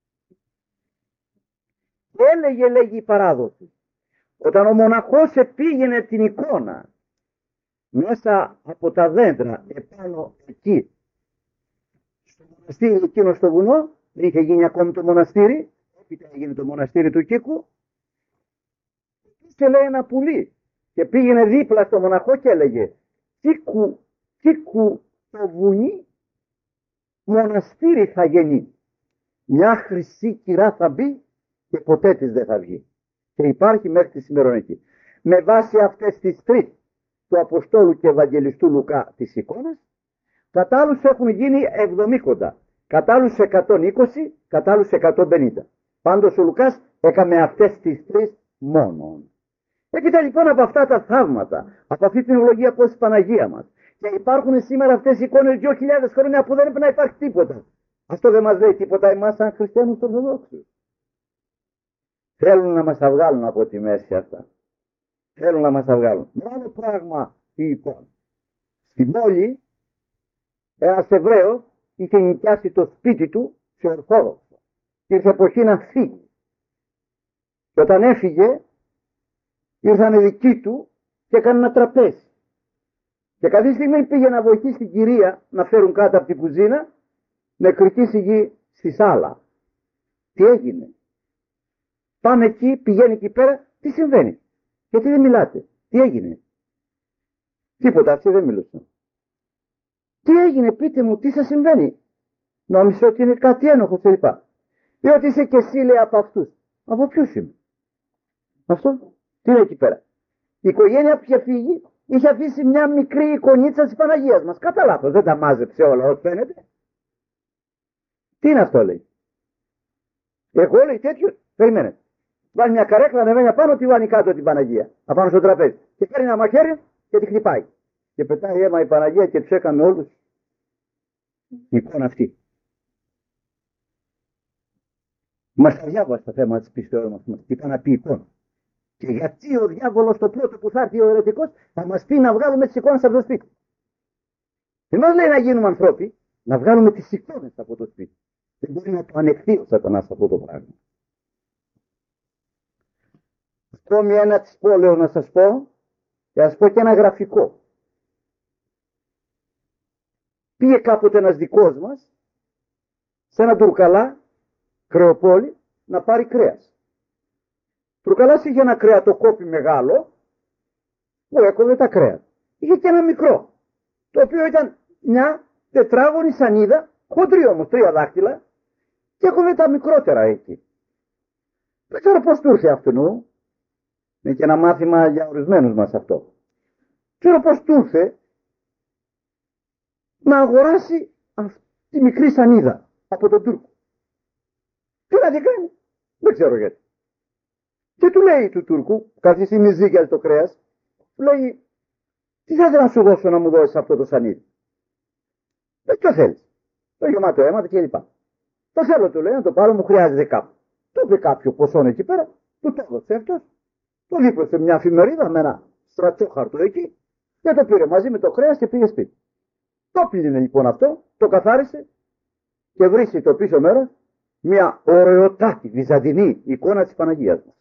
Και έλεγε, λέγει η παράδοση, όταν ο μοναχός πήγαινε την εικόνα μέσα από τα δέντρα επάνω εκεί στο μοναστήρι εκείνο στο βουνό, δεν είχε γίνει ακόμη το μοναστήρι, έπειτα έγινε το μοναστήρι του Κίκου, και λέει ένα πουλί και πήγαινε δίπλα στο μοναχό και έλεγε, Κίκου, Κίκου το βουνί μοναστήρι θα γεννεί. Μια χρυσή κυρά θα μπει και ποτέ της δεν θα βγει. Και υπάρχει μέχρι τη σημερινή. Με βάση αυτές τις τρεις του Αποστόλου και Ευαγγελιστού Λουκά της εικόνας, κατά άλλους έχουν γίνει εβδομήκοντα, κατά άλλους εκατόν είκοσι, κατά άλλους εκατόν πενήντα. Πάντως ο Λουκάς έκανε αυτές τις τρεις μόνον. Έπειτα λοιπόν από αυτά τα θαύματα, από αυτή την ευλογία πως η Παναγία μας, και υπάρχουν σήμερα αυτές οι εικόνες δύο χιλιάδες χρόνια που δεν έπρεπε να υπάρχει τίποτα. Αυτό δεν μας λέει τίποτα εμάς σαν χριστιανούς Ορθοδόξους. Θέλουν να μας τα βγάλουν από τη μέση αυτά. Θέλουν να μας τα βγάλουν. Μόνο πράγμα η εικόνα. Στην πόλη ένας Εβραίος είχε νοικιάσει το σπίτι του σε Ορθόδοξο. Και ήρθε εποχή να φύγει. Και όταν έφυγε ήρθαν οι δικοί του και έκανε ένα τραπέζι. Και κάποια στιγμή πήγε να βοηθήσει την κυρία να φέρουν κάτω από την κουζίνα, νεκρική σιγή στη σάλα. Τι έγινε? Πάμε εκεί, πηγαίνει εκεί πέρα, τι συμβαίνει? Γιατί δεν μιλάτε? Τι έγινε? Τίποτα, αυτοί δεν μιλούσαν. Τι έγινε, πείτε μου, τι σας συμβαίνει? Νόμιζε ότι είναι κάτι ένοχο κλπ. Ή ότι είσαι και εσύ, λέει, από αυτούς. Από ποιους είμαι? Αυτό, τι είναι εκεί πέρα? Η οικογένεια που είχε φύγει είχε αφήσει μια μικρή εικονίτσα της Παναγίας μας. Κατά λάθος, δεν τα μάζεψε όλα, όσο φαίνεται. Τι είναι αυτό, λέει? Εγώ, λέει, τέτοιο, περιμένε. Βάλει μια καρέκλα, ανεβαίνει απάνω, τη βάνει κάτω την Παναγία. Απάνω στο τραπέζι. Και παίρνει ένα μαχαίρι και τη χτυπάει. Και πετάει αίμα η Παναγία και τους έκαμε όλους η εικόνα αυτή. Μας τα διάβασε το θέμα της πίστεως μας. Μας είπα να πει εικόνα. Και γιατί ο διάβολος το πρώτο που θα έρθει ο αιρετικός θα μας πει να βγάλουμε τις εικόνες από το σπίτι. Δεν μας λέει να γίνουμε ανθρώποι, να βγάλουμε τις εικόνες από το σπίτι. Δεν μπορεί να το ανεχθεί ο Σατανάς αυτό το πράγμα. Ακόμη ένα της πόλεως να σας πω, και να σας πω και ένα γραφικό. Πήγε κάποτε ένας δικός μας σε ένα τουρκαλά, κρεοπόλη, να πάρει κρέας. Τουρκαλάς είχε ένα κρεατοκόπι μεγάλο που έκοβε τα κρέα. Είχε και ένα μικρό, το οποίο ήταν μια τετράγωνη σανίδα, χοντρή όμως, τρία δάχτυλα, και έκοβε τα μικρότερα εκεί. Δεν ξέρω πώς του ήρθε αυτού. Είναι και ένα μάθημα για ορισμένους μας αυτό. Δεν ξέρω πώς του ήρθε να αγοράσει αυτή τη μικρή σανίδα από τον Τούρκο. Τι να την κάνει? Δεν ξέρω γιατί. Και του λέει του Τούρκου, κάθε στιγμή ζήγιαζε το κρέας, του λέει, τι θα ήθελα να σου δώσω να μου δώσεις αυτό το σανίδι? Δεν ποιο θέλεις? Το γεμάτο αίματα και λοιπά. Το θέλω, του λέει, να το πάρω, μου χρειάζεται κάπου. Του είπε κάποιο ποσό εκεί πέρα, του το έδωσε αυτός. Το δίπλωσε μια εφημερίδα με ένα στρατσόχαρτο εκεί και το πήρε μαζί με το κρέας και πήγε σπίτι. Το πήρε λοιπόν αυτό, το καθάρισε και βρίσκει το πίσω μέρος μια ωραιοτάτη βυζαντινή εικόνα της Παναγίας μας.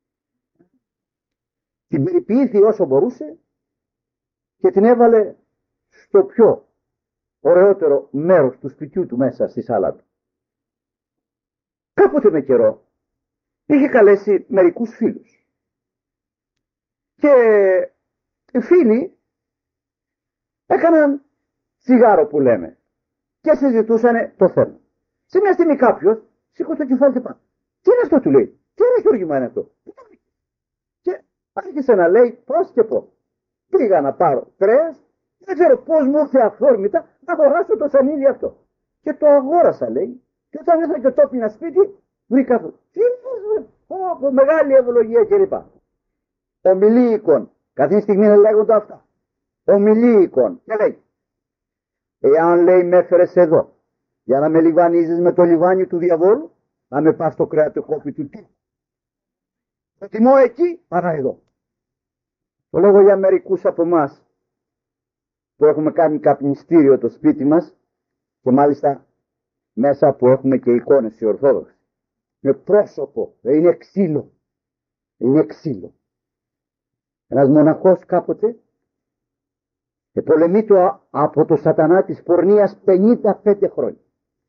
Την περιποιήθη όσο μπορούσε και την έβαλε στο πιο ωραιότερο μέρος του σπιτιού του μέσα στη σάλα του. Κάποτε με καιρό είχε καλέσει μερικούς φίλους. Και οι φίλοι έκαναν τσιγάρο που λέμε και συζητούσαν το θέμα. Σε μια στιγμή κάποιος σήκωσε το κεφάλι του πάνω. Τι είναι αυτό, του λέει? Τι αριστούργημα είναι αυτό? Και άρχισε να λέει πώς και πώς. Πήγα να πάρω κρέας, δεν ξέρω πώς μου ήρθε αυθόρμητα να αγοράσω το σανίδι αυτό. Και το αγόρασα, λέει, και όταν ήρθα και το έπινα σπίτι, βρήκα αυτό. Τι είναι αυτό? Μεγάλη ευλογία κλπ. Ομιλίικον, κάθε στιγμή λέγονται αυτά. Ομιλίικον, και λέει, εάν, λέει, με έφερες εδώ για να με λιβανίζεις με το λιβάνι του διαβόλου, να με πας στο κρεατοκόπι του τύπου. Προτιμώ εκεί παρά εδώ. Το λέγω για μερικούς από εμάς που έχουμε κάνει καπνιστήριο το σπίτι μας και μάλιστα μέσα που έχουμε και εικόνες οι Ορθόδοξοι. Με πρόσωπο, δεν είναι ξύλο. Είναι ξύλο. Ένας μοναχός κάποτε επολεμεί το από το σατανά της πορνείας πενήντα πέντε χρόνια.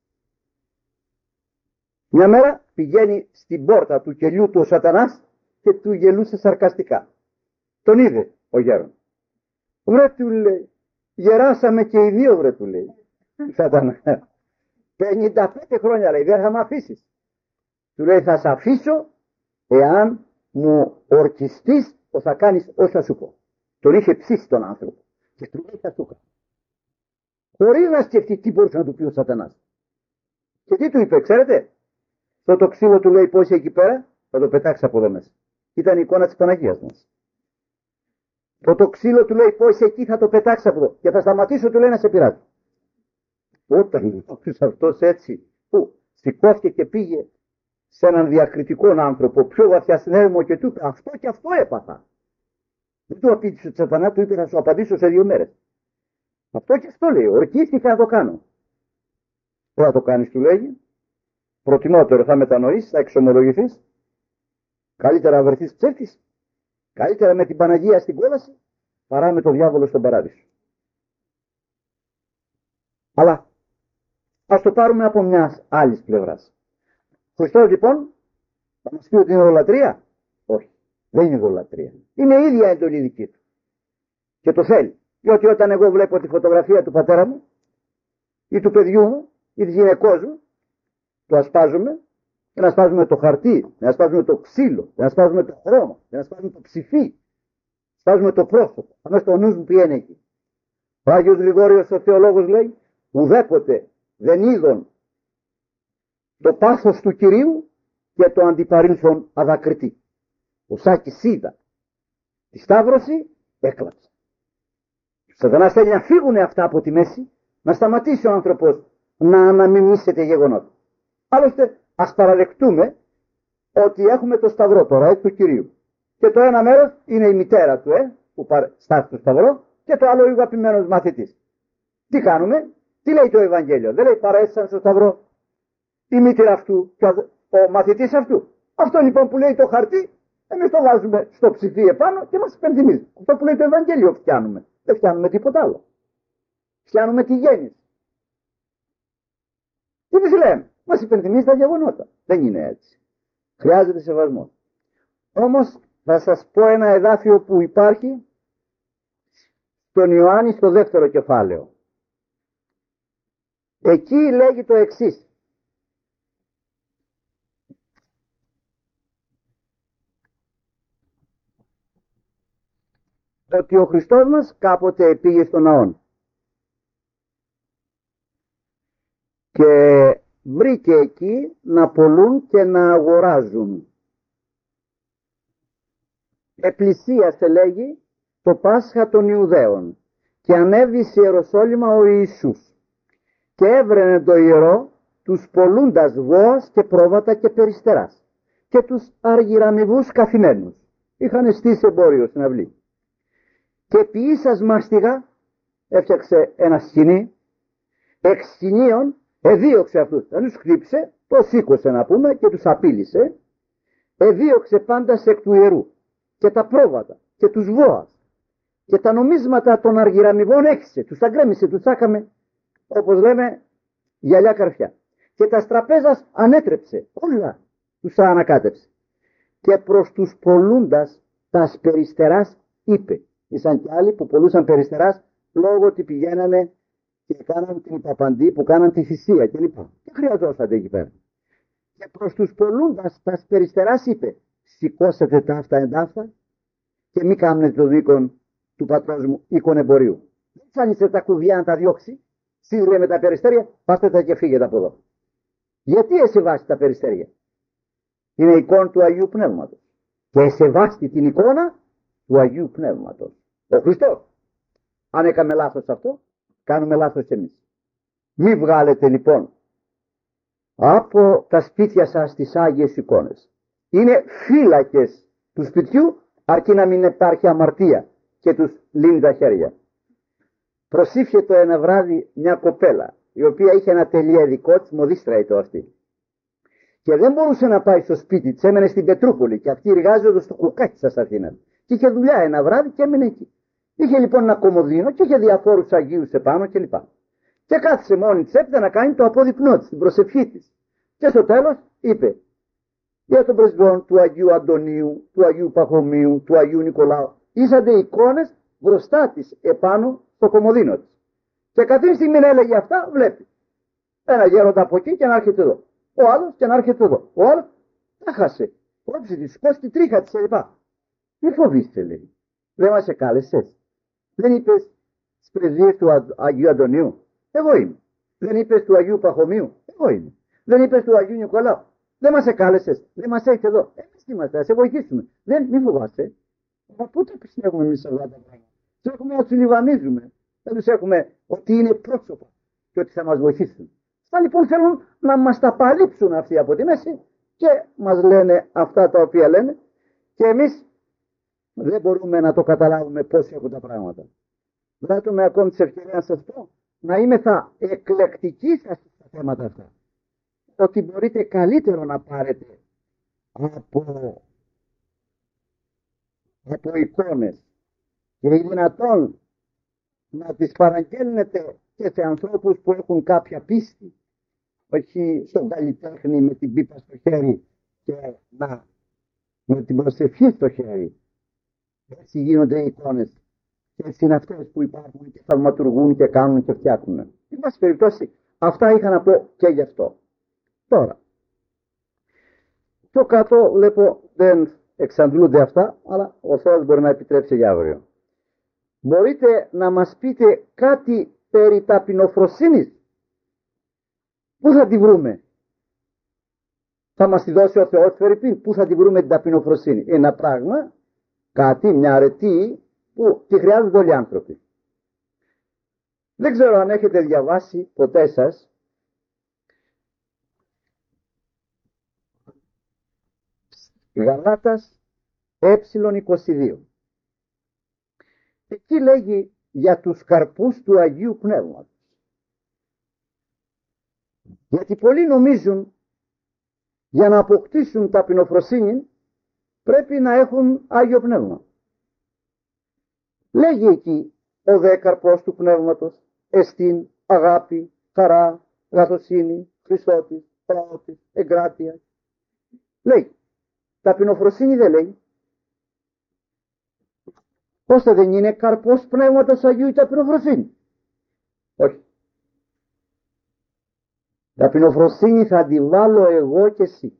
Μια μέρα πηγαίνει στην πόρτα του κελιού του ο σατανάς και του γελούσε σαρκαστικά. Τον είδε ο γέρον. Βρε, του λέει, γεράσαμε και οι δύο, βρε, του λέει. Σατανά. πενήντα πέντε χρόνια, λέει, δεν θα με αφήσεις. Του λέει, θα σε αφήσω εάν μου ορκιστείς πως θα κάνεις όσα σου πω. Τον είχε ψήσει τον άνθρωπο. Και του λέει, θα σου κάνω. Χωρίς να σκεφτεί τι μπορούσε να του πει ο σατανάς. Και τι του είπε, ξέρετε? Το το ξύλο, του λέει, πώς εκεί πέρα, θα το πετάξει από εδώ μέσα. Ήταν η εικόνα της Παναγίας μας. Το το ξύλο, του λέει, πώς εκεί, θα το πετάξει από εδώ. Και θα σταματήσω, του λέει, να σε πειράζει. Όταν αυτός έτσι, που σηκώθηκε και πήγε σε έναν διακριτικό άνθρωπο, πιο βαθιά συνέβημο, και του είπε, αυτό και αυτό έπαθα. Δεν του απήντησε ο σατανά, του είπε, θα σου απαντήσω σε δύο μέρες. Αυτό και αυτό, λέει, ορκίστηκα να το κάνω. Πώς θα το κάνεις, του λέγει? Προτιμότερο θα μετανοήσεις, θα εξομολογηθείς. Καλύτερα να βρεθείς ψεύτης. Καλύτερα με την Παναγία στην κόλαση παρά με το διάβολο στον παράδεισο. Αλλά ας το πάρουμε από μιας άλλης πλευράς. Ο Χριστός λοιπόν θα μας πει ότι είναι ολατρία? Όχι. Δεν είναι ειδωλατρία. Είναι η ίδια εντολή δική του. Και το θέλει. Διότι όταν εγώ βλέπω τη φωτογραφία του πατέρα μου ή του παιδιού μου ή της γυναικός μου, το ασπάζουμε, δεν ασπάζουμε το χαρτί, δεν ασπάζουμε το ξύλο, δεν ασπάζουμε το χρώμα, δεν ασπάζουμε το ψηφί, ασπάζουμε το πρόσωπο. Αμέσως το νους μου πηγαίνει εκεί. Ο Άγιος Γρηγόριος ο θεολόγος λέει, ουδέποτε δεν είδον το πάθος του Κυρίου και το αντιπαρήλθον αδακριτή. Ο Σάκης είδα τη σταύρωση, έκλαψε. Ο Σατανάς θέλει να φύγουν αυτά από τη μέση, να σταματήσει ο άνθρωπος να αναμιμήσεται γεγονότα. Άλλωστε, ας παραδεχτούμε ότι έχουμε το σταυρό τώρα, ε, του Κυρίου. Και το ένα μέρος είναι η μητέρα του, ε, που στάθει το σταυρό, και το άλλο ο αγαπημένος μαθητής. Τι κάνουμε, τι λέει το Ευαγγέλιο, δεν λέει παρέστησαν στο σταυρό η μήτρα αυτού και ο μαθητής αυτού. Αυτό λοιπόν που λέει το χαρτί, εμείς το βάζουμε στο ψηφί επάνω και μας υπενθυμίζει. Αυτό που λέει το Ευαγγέλιο φτιάνουμε. Δεν φτιάνουμε τίποτα άλλο. Φτιάνουμε τη γέννηση. Τι της λέμε, μας υπενθυμίζει τα γεγονότα. Δεν είναι έτσι. Χρειάζεται σεβασμό. Όμως θα σας πω ένα εδάφιο που υπάρχει στον Ιωάννη στο δεύτερο κεφάλαιο. Εκεί λέγει το εξής. Ότι ο Χριστός μας κάποτε πήγε στον ναόν και βρήκε εκεί να πωλούν και να αγοράζουν. Επλησίασε, λέγει, το Πάσχα των Ιουδαίων και ανέβη σε Ιεροσόλυμα ο Ιησούς και έβρενε το ιερό τους πωλούντας βόας και πρόβατα και περιστεράς και τους αργυραμιβούς καθημένους. Είχαν στήσει εμπόριο στην αυλή. Και ποιήσας μάστιγα, έφτιαξε ένα σκηνή, εξ σκηνίων εδίωξε αυτούς. Δεν τους χτύπησε, το σήκωσε να πούμε και τους απείλησε. Εδίωξε πάντας εκ του ιερού και τα πρόβατα και τους βόας και τα νομίσματα των αργυραμιβών έχισε, τους αγκρέμισε, τους άκαμε, όπως λέμε, γυαλιά καρφιά. Και τα στραπέζας ανέτρεψε, όλα τους ανακάτεψε. Και προς τους πωλούντας τας περιστεράς είπε. Ήσαν και άλλοι που πωλούσαν περιστεράς λόγω ότι πηγαίνανε και κάναν την υπαπαντή, που κάναν τη θυσία κλπ. Και χρειαζόσατε εκεί πέρα. Και προς τους πωλούντας τας περιστεράς είπε, σηκώσατε τα αυτά εντάφτα και μη κάνετε το δίκον του πατρός μου οίκον εμπορίου. Δεν τσάνισε τα κουβιά να τα διώξει, σύρε με τα περιστέρια, πάστε τα και φύγετε από εδώ. Γιατί εσεβάστη τα περιστέρια? Είναι εικόνα του Αγίου Πνεύματος. Και εσεβάστη την εικόνα του Αγίου Πνεύματος. Ο Χριστός. Αν έκαμε λάθος αυτό, κάνουμε λάθος εμείς. Μη βγάλετε λοιπόν από τα σπίτια σας τις Άγιες εικόνες. Είναι φύλακες του σπιτιού, αρκεί να μην υπάρχει αμαρτία και τους λύνει τα χέρια. Προσήφιε ένα βράδυ μια κοπέλα, η οποία είχε ένα τελεία δικό της, μοδίστρα ήταν αυτή. Και δεν μπορούσε να πάει στο σπίτι της, έμενε στην Πετρούπολη και αυτή εργάζεται στο Κουκάκι σας Αθήνα. Και είχε δουλειά ένα βράδυ και έμενε εκεί. Είχε λοιπόν ένα κομμωδίνο και είχε διαφόρους Αγίους επάνω κλπ. Και κάθισε μόνη της έπειτα να κάνει το απόδειπνό της, την προσευχή της. Και στο τέλος είπε, για τον πρεσβόν του Αγίου Αντωνίου, του Αγίου Παχωμίου, του Αγίου Νικολάου, ήσανται εικόνες μπροστά της επάνω στο κομμωδίνο της. Και καθήν στιγμή έλεγε αυτά, βλέπει. Ένα γέροντα από εκεί και να έρχεται εδώ. Ο άλλος και να έρχεται εδώ. Ο άλλος τα χάσε. Κόψε τη, σκώσει τη τρίχα της κλπ. Μη φοβήστε, λέει. Δεν μας εκάλεσες. Δεν είπες στις πρεσβείες του Αγίου Αντωνίου? Εγώ είμαι. Δεν είπες του Αγίου Παχωμίου? Εγώ είμαι. Δεν είπες του Αγίου Νικολάου? Δεν μας εκάλεσες. Δεν μας έχεις εδώ. Εμείς είμαστε, να σε βοηθήσουμε. Δεν, μη φοβάσαι. Μα πού τα πιστεύουμε εμείς αυτά τα πράγματα? Τους έχουμε να τους λιβανίζουμε. Δεν τους έχουμε ότι είναι πρόσωπα και ότι θα μας βοηθήσουν. Αυτά λοιπόν θέλουν να μας τα παλύψουν αυτοί από τη μέση και μας λένε αυτά τα οποία λένε και εμείς δεν μπορούμε να το καταλάβουμε πώς έχουν τα πράγματα. Βράτουμε ακόμη τις ευκαιρίες να σας πω να είμαι θα εκλεκτικοί σας στα θέματα αυτά. Ότι μπορείτε καλύτερο να πάρετε από, από εικόνες και είναι δυνατόν να τις παραγγέλνετε και σε ανθρώπους που έχουν κάποια πίστη, όχι στον καλλιτέχνη με την πίπα στο χέρι και να με την προσευχή στο χέρι. Έτσι γίνονται οι εικόνες. Και έτσι είναι αυτές που υπάρχουν και θαυματουργούν και κάνουν και φτιάχνουν. Εν πάση περιπτώσει, αυτά είχα να πω και γι' αυτό. Τώρα, το κάτω βλέπω δεν εξαντλούνται αυτά, αλλά ο Θεός μπορεί να επιτρέψει για αύριο. Μπορείτε να μας πείτε κάτι περί ταπεινοφροσύνης? Πού θα τη βρούμε? Θα μας τη δώσει ο Θεός φερειπίν? Πού θα τη βρούμε την ταπεινοφροσύνη? Ένα πράγμα, κάτι, μια αρετή που τη χρειάζονται όλοι οι άνθρωποι. Δεν ξέρω αν έχετε διαβάσει ποτέ σας Γαλάτας ε είκοσι δύο. Εκεί λέγει για τους καρπούς του Αγίου Πνεύματος. Γιατί πολλοί νομίζουν για να αποκτήσουν ταπεινοφροσύνη πρέπει να έχουν Άγιο Πνεύμα. Λέγει εκεί ο δε καρπός του Πνεύματος εστίν αγάπη, χαρά, αγαθοσύνη, Χριστότης, πράωτης, εγκράτεια. Λέει, ταπεινοφροσύνη δεν λέει. Πώς θα δεν είναι καρπός Πνεύματος Αγίου η ταπεινοφροσύνη? Όχι. Ταπεινοφροσύνη θα τη βάλω εγώ και εσύ.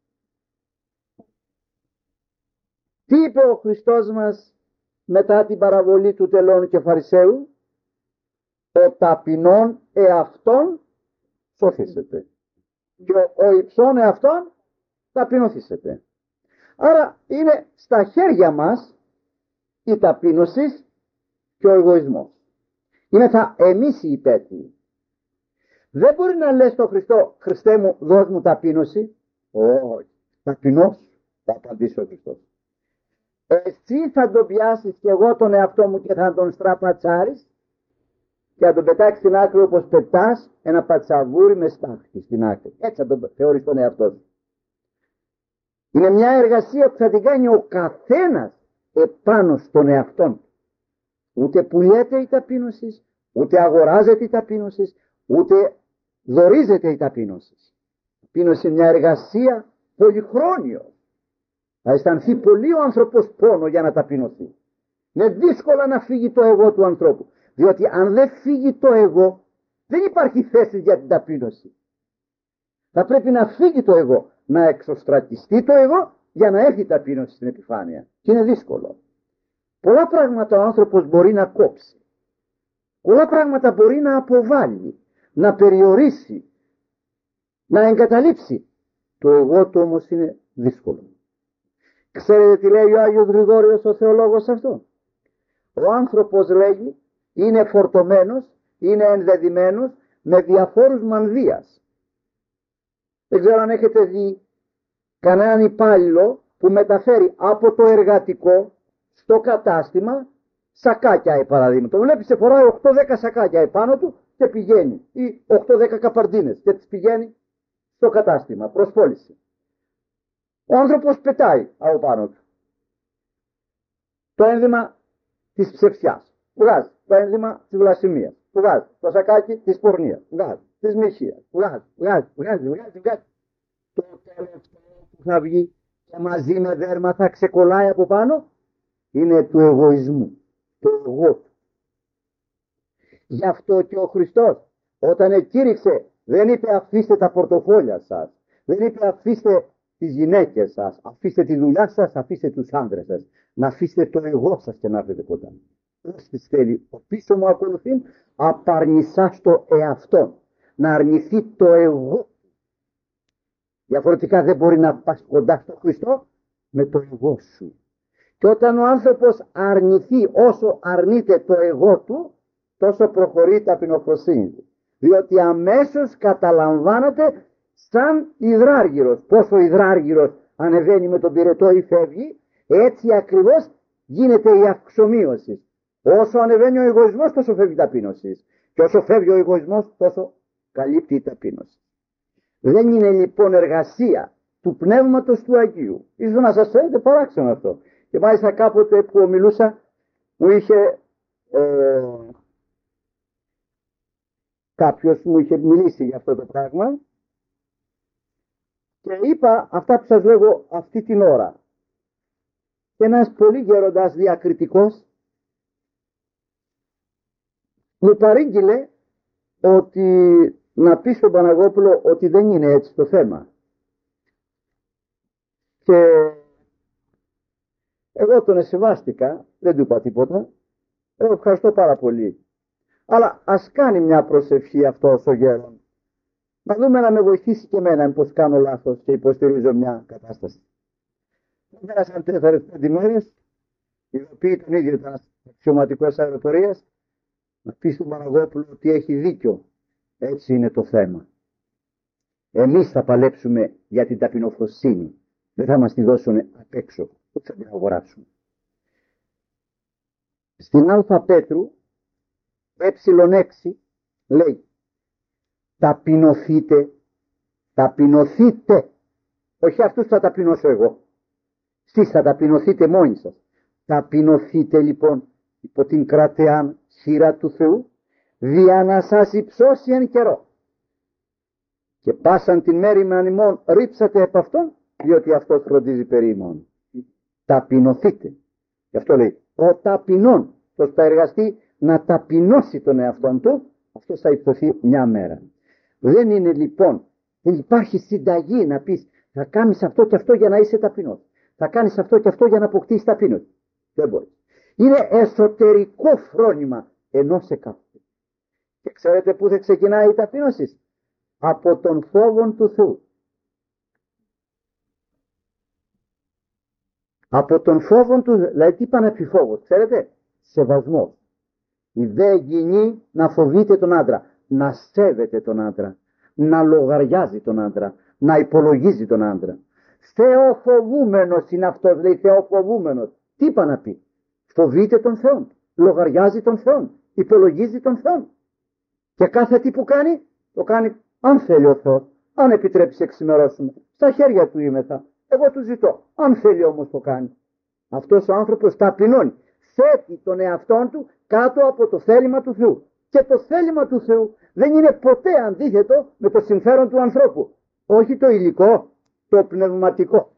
Τι είπε ο Χριστός μας μετά την παραβολή του τελώνου και Φαρισαίου? Ο ταπεινών εαυτόν σωθήσετε και ο υψών εαυτόν ταπεινωθήσετε. Άρα είναι στα χέρια μας η ταπείνωση και ο εγωισμός. Είναι θα εμείς οι υπέτειοι. Δεν μπορεί να λες στον Χριστό, Χριστέ μου δώσ' μου ταπείνωση. Όχι, ταπεινώσου, θα απαντήσει ο Χριστός. Εσύ θα τον πιάσεις και εγώ τον εαυτό μου και θα τον στραπατσάρεις και θα τον πετάξεις στην άκρη όπως πετάς ένα πατσαβούρι με στάχτη στην άκρη. Έτσι θα τον θεωρείς τον εαυτό σου. Είναι μια εργασία που θα την κάνει ο καθένας επάνω στον εαυτόν του. Ούτε πουλιέται η ταπείνωση, ούτε αγοράζεται η ταπείνωση, ούτε δωρίζεται η ταπείνωση. Η ταπείνωση είναι μια εργασία πολυχρόνιο. Θα αισθανθεί πολύ ο άνθρωπος πόνο για να ταπεινωθεί. Είναι δύσκολα να φύγει το εγώ του ανθρώπου. Διότι αν δεν φύγει το εγώ, δεν υπάρχει θέση για την ταπείνωση. Θα πρέπει να φύγει το εγώ, να εξωστρατιστεί το εγώ για να έρθει η ταπείνωση στην επιφάνεια. Και είναι δύσκολο. Πολλά πράγματα ο άνθρωπος μπορεί να κόψει. Πολλά πράγματα μπορεί να αποβάλει, να περιορίσει, να εγκαταλείψει. Το εγώ του όμως είναι δύσκολο. Ξέρετε τι λέει ο Άγιος Γρηγόριος ο θεολόγος αυτό? Ο άνθρωπος, λέγει, είναι φορτωμένος, είναι ενδεδειμένος με διαφόρους μανδύας. Δεν ξέρω αν έχετε δει κανέναν υπάλληλο που μεταφέρει από το εργατικό στο κατάστημα σακάκια, ε, παραδείγματο. Βλέπει σε φοράει οκτώ δέκα σακάκια επάνω του και πηγαίνει, ή οκτώ δέκα καπαρντίνες και τις πηγαίνει στο κατάστημα προς πώληση. Ο άνθρωπος πετάει από πάνω του το ένδυμα της ψευστιάς, βγάζει το ένδυμα της βλασιμίας, βγάζει το σακάκι της πορνείας, βγάζει της μοιχείας, βγάζει, βγάζει, βγάζει, βγάζει, βγάζει. Το τελευταίο που θα βγει και μαζί με δέρμα θα ξεκολλάει από πάνω είναι του εγωισμού, το εγώ του. Γι' αυτό και ο Χριστός όταν εκήρυξε δεν είπε αφήστε τα πορτοφόλια σας, δεν είπε αφήστε τις γυναίκες σας, αφήστε τη δουλειά σας, αφήστε τους άντρες σας, να αφήστε το εγώ σας και να έρθετε κοντά. Όσοι θέλει ο πίσω μου ακολουθεί, απαρνησά στο εαυτόν, να αρνηθεί το εγώ. Διαφορετικά δεν μπορεί να πας κοντά στον Χριστό με το εγώ σου. Και όταν ο άνθρωπος αρνηθεί όσο αρνείται το εγώ του, τόσο προχωρεί η ταπεινοφροσύνη του. Διότι αμέσως καταλαμβάνεται σαν υδράργυρος. Πόσο υδράργυρος ανεβαίνει με τον πυρετό ή φεύγει, έτσι ακριβώς γίνεται η αυξομοίωση. Όσο ανεβαίνει ο εγωισμός, τόσο φεύγει η ταπείνωση. Και όσο φεύγει ο εγωισμός, τόσο καλύπτει η ταπείνωση. Δεν είναι λοιπόν εργασία του Πνεύματος του Αγίου. Ίσως να σας φαίνεται παράξενο αυτό. Και μάλιστα κάποτε που μιλούσα, μου είχε ε, κάποιος μου είχε μιλήσει για αυτό το πράγμα και είπα αυτά που σας λέγω αυτή την ώρα. και ένας πολύ γέροντας διακριτικός μου παρήγγειλε ότι να πει στον Παναγόπουλο ότι δεν είναι έτσι το θέμα. Και εγώ τον εσεβάστηκα, δεν του είπα τίποτα. Εγώ ευχαριστώ πάρα πολύ. Αλλά ας κάνει μια προσευχή αυτός ο γέρον. Να δούμε να με βοηθήσει και εμένα μήπως κάνω λάθος και υποστηρίζω μια κατάσταση. Πέρασαν τέσσερις πέντε μέρες, ειδοποιεί τον ίδιο ήταν αξιωματικός αεροπορίας, να πει στον Παναγόπουλο ότι έχει δίκιο. Έτσι είναι το θέμα. Εμείς θα παλέψουμε για την ταπεινοφροσύνη. Δεν θα μας τη δώσουν απ' έξω. Δεν θα την αγοράσουν. Στην Α Πέτρου, ε6 λέει ταπεινωθείτε, ταπεινωθείτε. Όχι αυτούς θα ταπεινώσω εγώ. Εσείς θα ταπεινωθείτε μόνοι σας. Ταπεινωθείτε λοιπόν υπό την κρατεάν χείρα του Θεού, δια να σας υψώσει εν καιρό. Και πάσαν την μέρη με ανημών ρίψατε επ' αυτόν, διότι αυτός φροντίζει περί ημών. Ταπεινωθείτε. Γι' αυτό λέει, ο ταπεινών, ποιος θα εργαστεί να ταπεινώσει τον εαυτόν του, αυτός θα υψωθεί μια μέρα. Δεν είναι λοιπόν, δεν υπάρχει συνταγή να πεις, θα κάνεις αυτό και αυτό για να είσαι ταπεινός. Θα κάνεις αυτό και αυτό για να αποκτήσεις ταπείνωση. Δεν μπορεί. Είναι εσωτερικό φρόνημα ενός εκάστοτε. Και ξέρετε πού θα ξεκινάει η ταπείνωση? Από τον φόβο του Θεού. Από τον φόβο του, δηλαδή τι είπαν επί φόβος, ξέρετε, σεβασμός. Η δε γυνή να φοβείται τον άντρα, να σέβεται τον άντρα, να λογαριάζει τον άντρα, να υπολογίζει τον άντρα. Θεοφοβούμενος είναι αυτός, λέει θεοφοβούμενος. Τι είπα να πει? Φοβείται τον Θεό, λογαριάζει τον Θεό, υπολογίζει τον Θεό. Και κάθε τι που κάνει, το κάνει αν θέλει ο Θεός, αν επιτρέψει εξημερώσουμε. Στα χέρια του είμεθα. Εγώ του ζητώ. Αν θέλει όμως το κάνει. Αυτός ο άνθρωπος ταπεινώνει. Θέτει τον εαυτόν του κάτω από το θέλημα του Θεού. Και το θέλημα του Θεού δεν είναι ποτέ αντίθετο με το συμφέρον του ανθρώπου. Όχι το υλικό, το πνευματικό.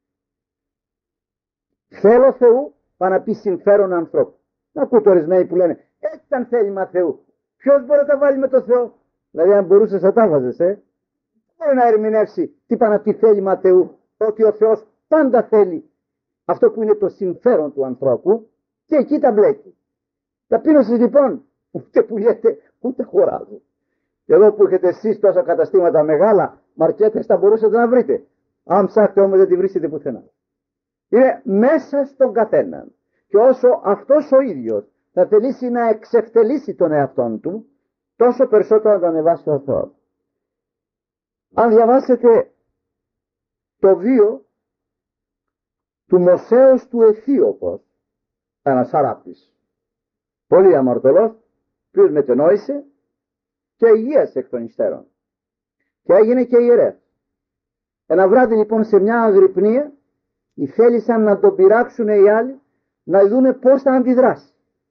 Θέλω Θεού, πά να πει συμφέρον ανθρώπου. Να ακούτε ορισμένοι που λένε, έτσι ήταν θέλημα Θεού. Ποιος μπορεί να τα βάλει με το Θεό? Δηλαδή αν μπορούσες να τα βάζεις, ε. Μπορεί να ερμηνεύσει τι πά να πει θέλημα Θεού. Ότι ο Θεός πάντα θέλει αυτό που είναι το συμφέρον του ανθρώπου και εκεί τα μπλέκει. Ταπείνωση λοιπόν, ούτε πουλιέται, ούτε χωράζει. Και εδώ που έχετε εσείς τόσα καταστήματα μεγάλα, μαρκέτες θα μπορούσατε να βρείτε. Αν ψάχτε όμως δεν τη βρίσκετε πουθενά. Είναι μέσα στον καθέναν. Και όσο αυτός ο ίδιος θα θελήσει να εξευτελίσει τον εαυτόν του, τόσο περισσότερο θα τον ανεβάσει ο Θεός. Αν διαβάσετε το βίο του Μωσέως του Αιθίωπος, ένας Αράπης, πολύ αμαρτωλός, ποιος μετενόησε και υγείας εκ των υστέρων και έγινε και ιερεύς. Ένα βράδυ λοιπόν σε μια αγρυπνία θέλησαν να τον πειράξουν οι άλλοι να δούνε πώς θα αντιδράσει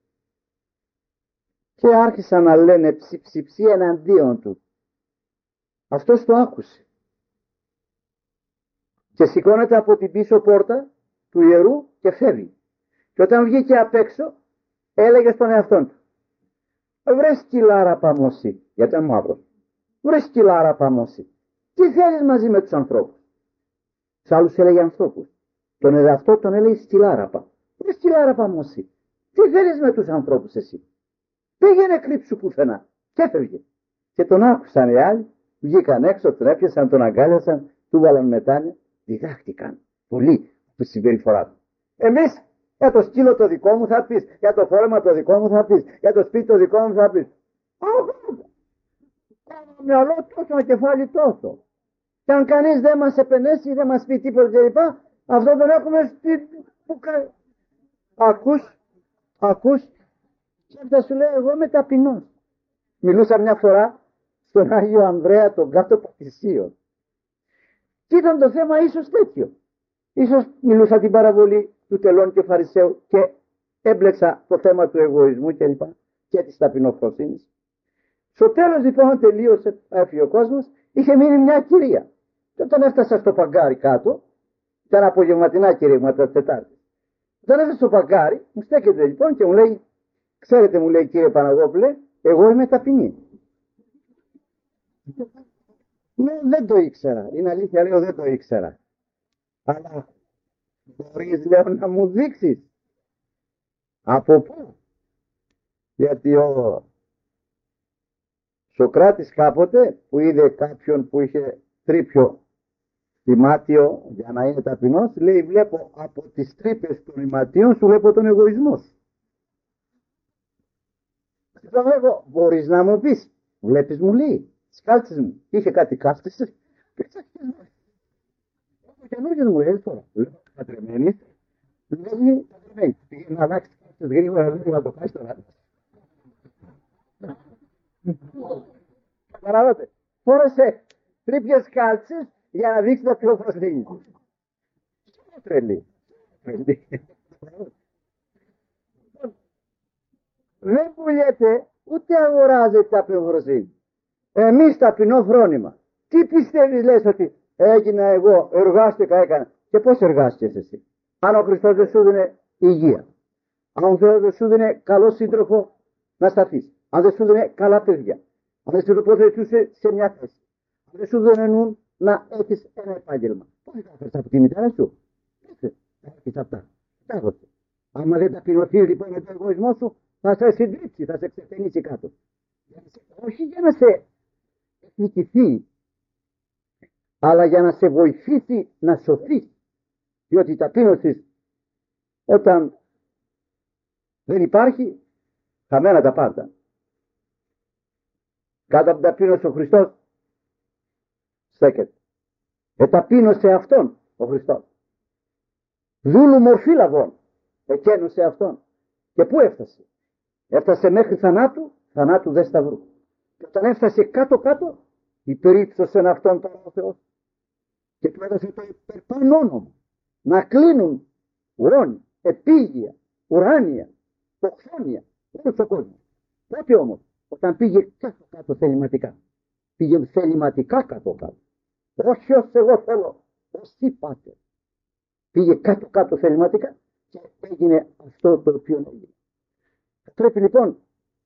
και άρχισαν να λένε ψιψιψί εναντίον του. Αυτός το άκουσε και σηκώνεται από την πίσω πόρτα του ιερού και φεύγει. Και όταν βγήκε απ' έξω έλεγε στον εαυτόν του, βρε σκυλάρα παμωσή, γιατί ήταν μαύρος, βρε σκυλάρα παμωσή, τι θέλεις μαζί με τους ανθρώπους? Σ' άλλους έλεγε ανθρώπους, τον εαυτό τον έλεγε σκυλάραπα. Βρε σκυλάραπα μωσή, τι θέλεις με τους ανθρώπους εσύ? Πήγαινε κρύψου πουθενά. Και έφευγε. Και τον άκουσαν οι άλλοι, βγήκαν έξω, τον έπιασαν, τον αγκάλιασαν, του βάλαν μετάνοια, διδάχτηκαν πολύ από τη συμπεριφορά του. Εμείς για το σκύλο το δικό μου θα πεις, για το φόρεμα το δικό μου θα πεις, για το σπίτι το δικό μου θα πεις. Ένα μυαλό τόσο, ένα κεφάλι τόσο. Και αν κανείς δεν μας επενέσει, δεν μας πει τίποτα κλπ, αυτό τον έχουμε στη... Ακούς, ακούς, και θα σου λέει εγώ είμαι ταπεινός. Μιλούσα μια φορά στον Άγιο Ανδρέα τον κάτω Πατησίων. Και ήταν το θέμα ίσως τέτοιο. Ίσως μιλούσα την παραβολή του τελών και φαρισαίου και έμπλεξα το θέμα του εγωισμού κλπ. Και, και της ταπεινοφροσύνης. Στο τέλος λοιπόν τελείωσε, έφυγε ο κόσμος, είχε μείνει μια κυρία. Και όταν έφτασα στο παγκάρι κάτω, ήταν απογευματινά κηρύγματα Τετάρτη. Όταν έφτασε στο παγκάρι, μου στέκεται λοιπόν και μου λέει, ξέρετε, μου λέει, κύριε Παναγόπουλε, εγώ είμαι ταπεινή. Ναι, δεν το ήξερα. Είναι αλήθεια, λέω, δεν το ήξερα. Αλλά μπορείς, λέω, να μου δείξεις από πού? Γιατί ο Σωκράτης κάποτε που είδε κάποιον που είχε τρίπιο ημάτιο για να είναι ταπεινός, λέει, βλέπω από τις τρύπες των ηματίων σου βλέπω τον εγωισμό σου. Τον λέγω, μπορείς να μου πεις? Βλέπεις, μου λέει, τις κάλτσες μου. Είχε κάτι κάλτσες. Έχω καινούργιες μου λέει τώρα. Λέω, πατρεμένη. Λέει, πατρεμένη. Πήγε να αλλάξει τις κάλτσες γρήγορα, δεν να το κάνει τώρα. Καταλάβατε. Φόρεσε τρίπιες κάλτσες για να δείξει το πιο προσδίνει. Είναι τρελή. Δεν πουλιέται ούτε αγοράζεται ταπεινοφροσύνη. Εμείς ταπεινό φρόνημα. Τι πιστεύεις, λες, ότι έγινα εγώ, εργάστηκα, έκανα? Και πώς εργάστηκες εσύ? Αν ο Χριστός δεν σου δίνε υγεία, αν ο Θεός δεν σου δίνε καλό σύντροφο να σταθείς, αν δεν σου δίνε καλά παιδιά, αν δεν σου τοποθετούσε σε μια θέση, αν δεν σου δίνε να έχεις ένα επάγγελμα, πώς θα έφερες από τη μητέρα σου? Έτσι, θα έχεις αυτά. Τα έδωσε. Άμα δεν ταπεινωθεί λοιπόν με τον εγωισμό σου, θα σε συντρίψει, θα σε ξεφτενίσει κάτω. Όχι για να σε εκνικηθεί, αλλά για να σε βοηθήσει να σωθεί. Διότι η ταπείνωση όταν δεν υπάρχει, χαμένα τα πάντα. Κάτω από την ταπείνωση ο Χριστός στέκεται. Εταπείνωσε αυτόν ο Χριστός. Δούλου μορφή λαβών. Εκένωσε αυτόν. Και πού έφτασε? Έφτασε μέχρι θανάτου, θανάτου δε σταυρού. Και όταν έφτασε κάτω-κάτω, υπερήψωσε αυτόν τον ο Θεός. Και του έδωσε το υπερπάνω όνομα. Να κλείνουν ουρώνια, επίγεια, ουράνια, οξόνια, όλος ο κόσμος. Τότε όμως, όταν πήγε κάτω-κάτω θεληματικά, πήγε θεληματικά κάτω-κάτω. Όχι ως εγώ θέλω, ως τι πάτε. Πήγε κάτω-κάτω θεληματικά και έγινε αυτό το οποίο έγινε. Πρέπει λοιπόν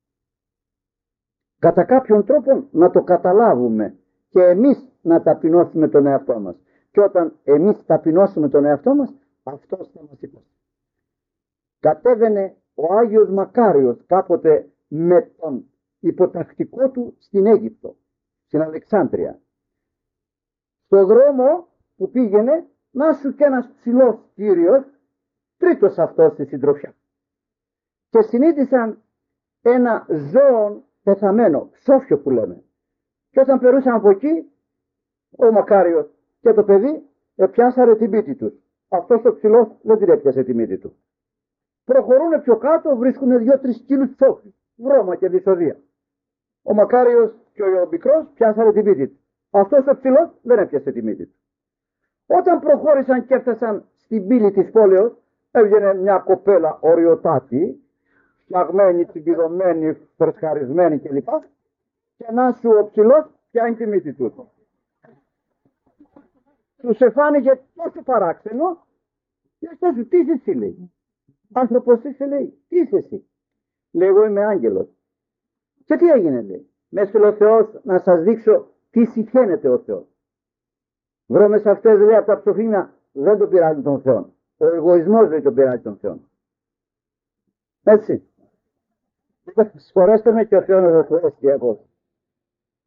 κατά κάποιον τρόπο να το καταλάβουμε και εμείς να ταπεινώσουμε τον εαυτό μας. Και όταν εμείς ταπεινώσουμε τον εαυτό μας, αυτός θα μας υπόσει. Κατέβαινε ο Άγιος Μακάριος κάποτε με τον υποτακτικό του στην Αίγυπτο, στην Αλεξάνδρεια. Στο δρόμο που πήγαινε, να σου και ένας ψηλός κύριος, τρίτος αυτός στη συντροφιά. Και συνείδησαν ένα ζώο πεθαμένο, ψόφιο που λέμε. Και όταν περούσαν από εκεί, ο Μακάριος και το παιδί επιάσαρε την μύτη τους. Αυτός ο ψηλός δεν την έπιασε τη μύτη του. Προχωρούν πιο κάτω, βρίσκουν δύο-τρεις κιλούς ψόφι, βρώμα και δυσοδεία. Ο Μακάριος και ο μικρός πιάσαρε τη μύτη του. Αυτός ο ψηλός δεν έπιασε τη μύτη του. Όταν προχώρησαν και έφτασαν στην πύλη της πόλεως, έβγαινε μια κοπέλα οριοτάτη, φτιαγμένη, τσιμπιδωμένη, φρεσκαρισμένη κλπ. Και να σου ο ψηλός πιάνει τη μύτη του. Τους εφάνηκε τόσο παράξενο, και αυτό σου, τι είσαι εσύ, λέει. Άνθρωπος είσαι, λέει, τι είσαι εσύ? Λέει, εγώ είμαι άγγελος. Και τι έγινε, λέει? Με έστειλε ο Θεός να σας δείξω τι συχαίνεται ο Θεός. Βρώμες αυτές, λέει, από τα ψοφίνια δεν τον πειράζει τον Θεό. Ο εγωισμός δεν τον πειράζει τον Θεό. Έτσι. Συγχωρέστε με και ο Θεός να το χωρέσει εγώ.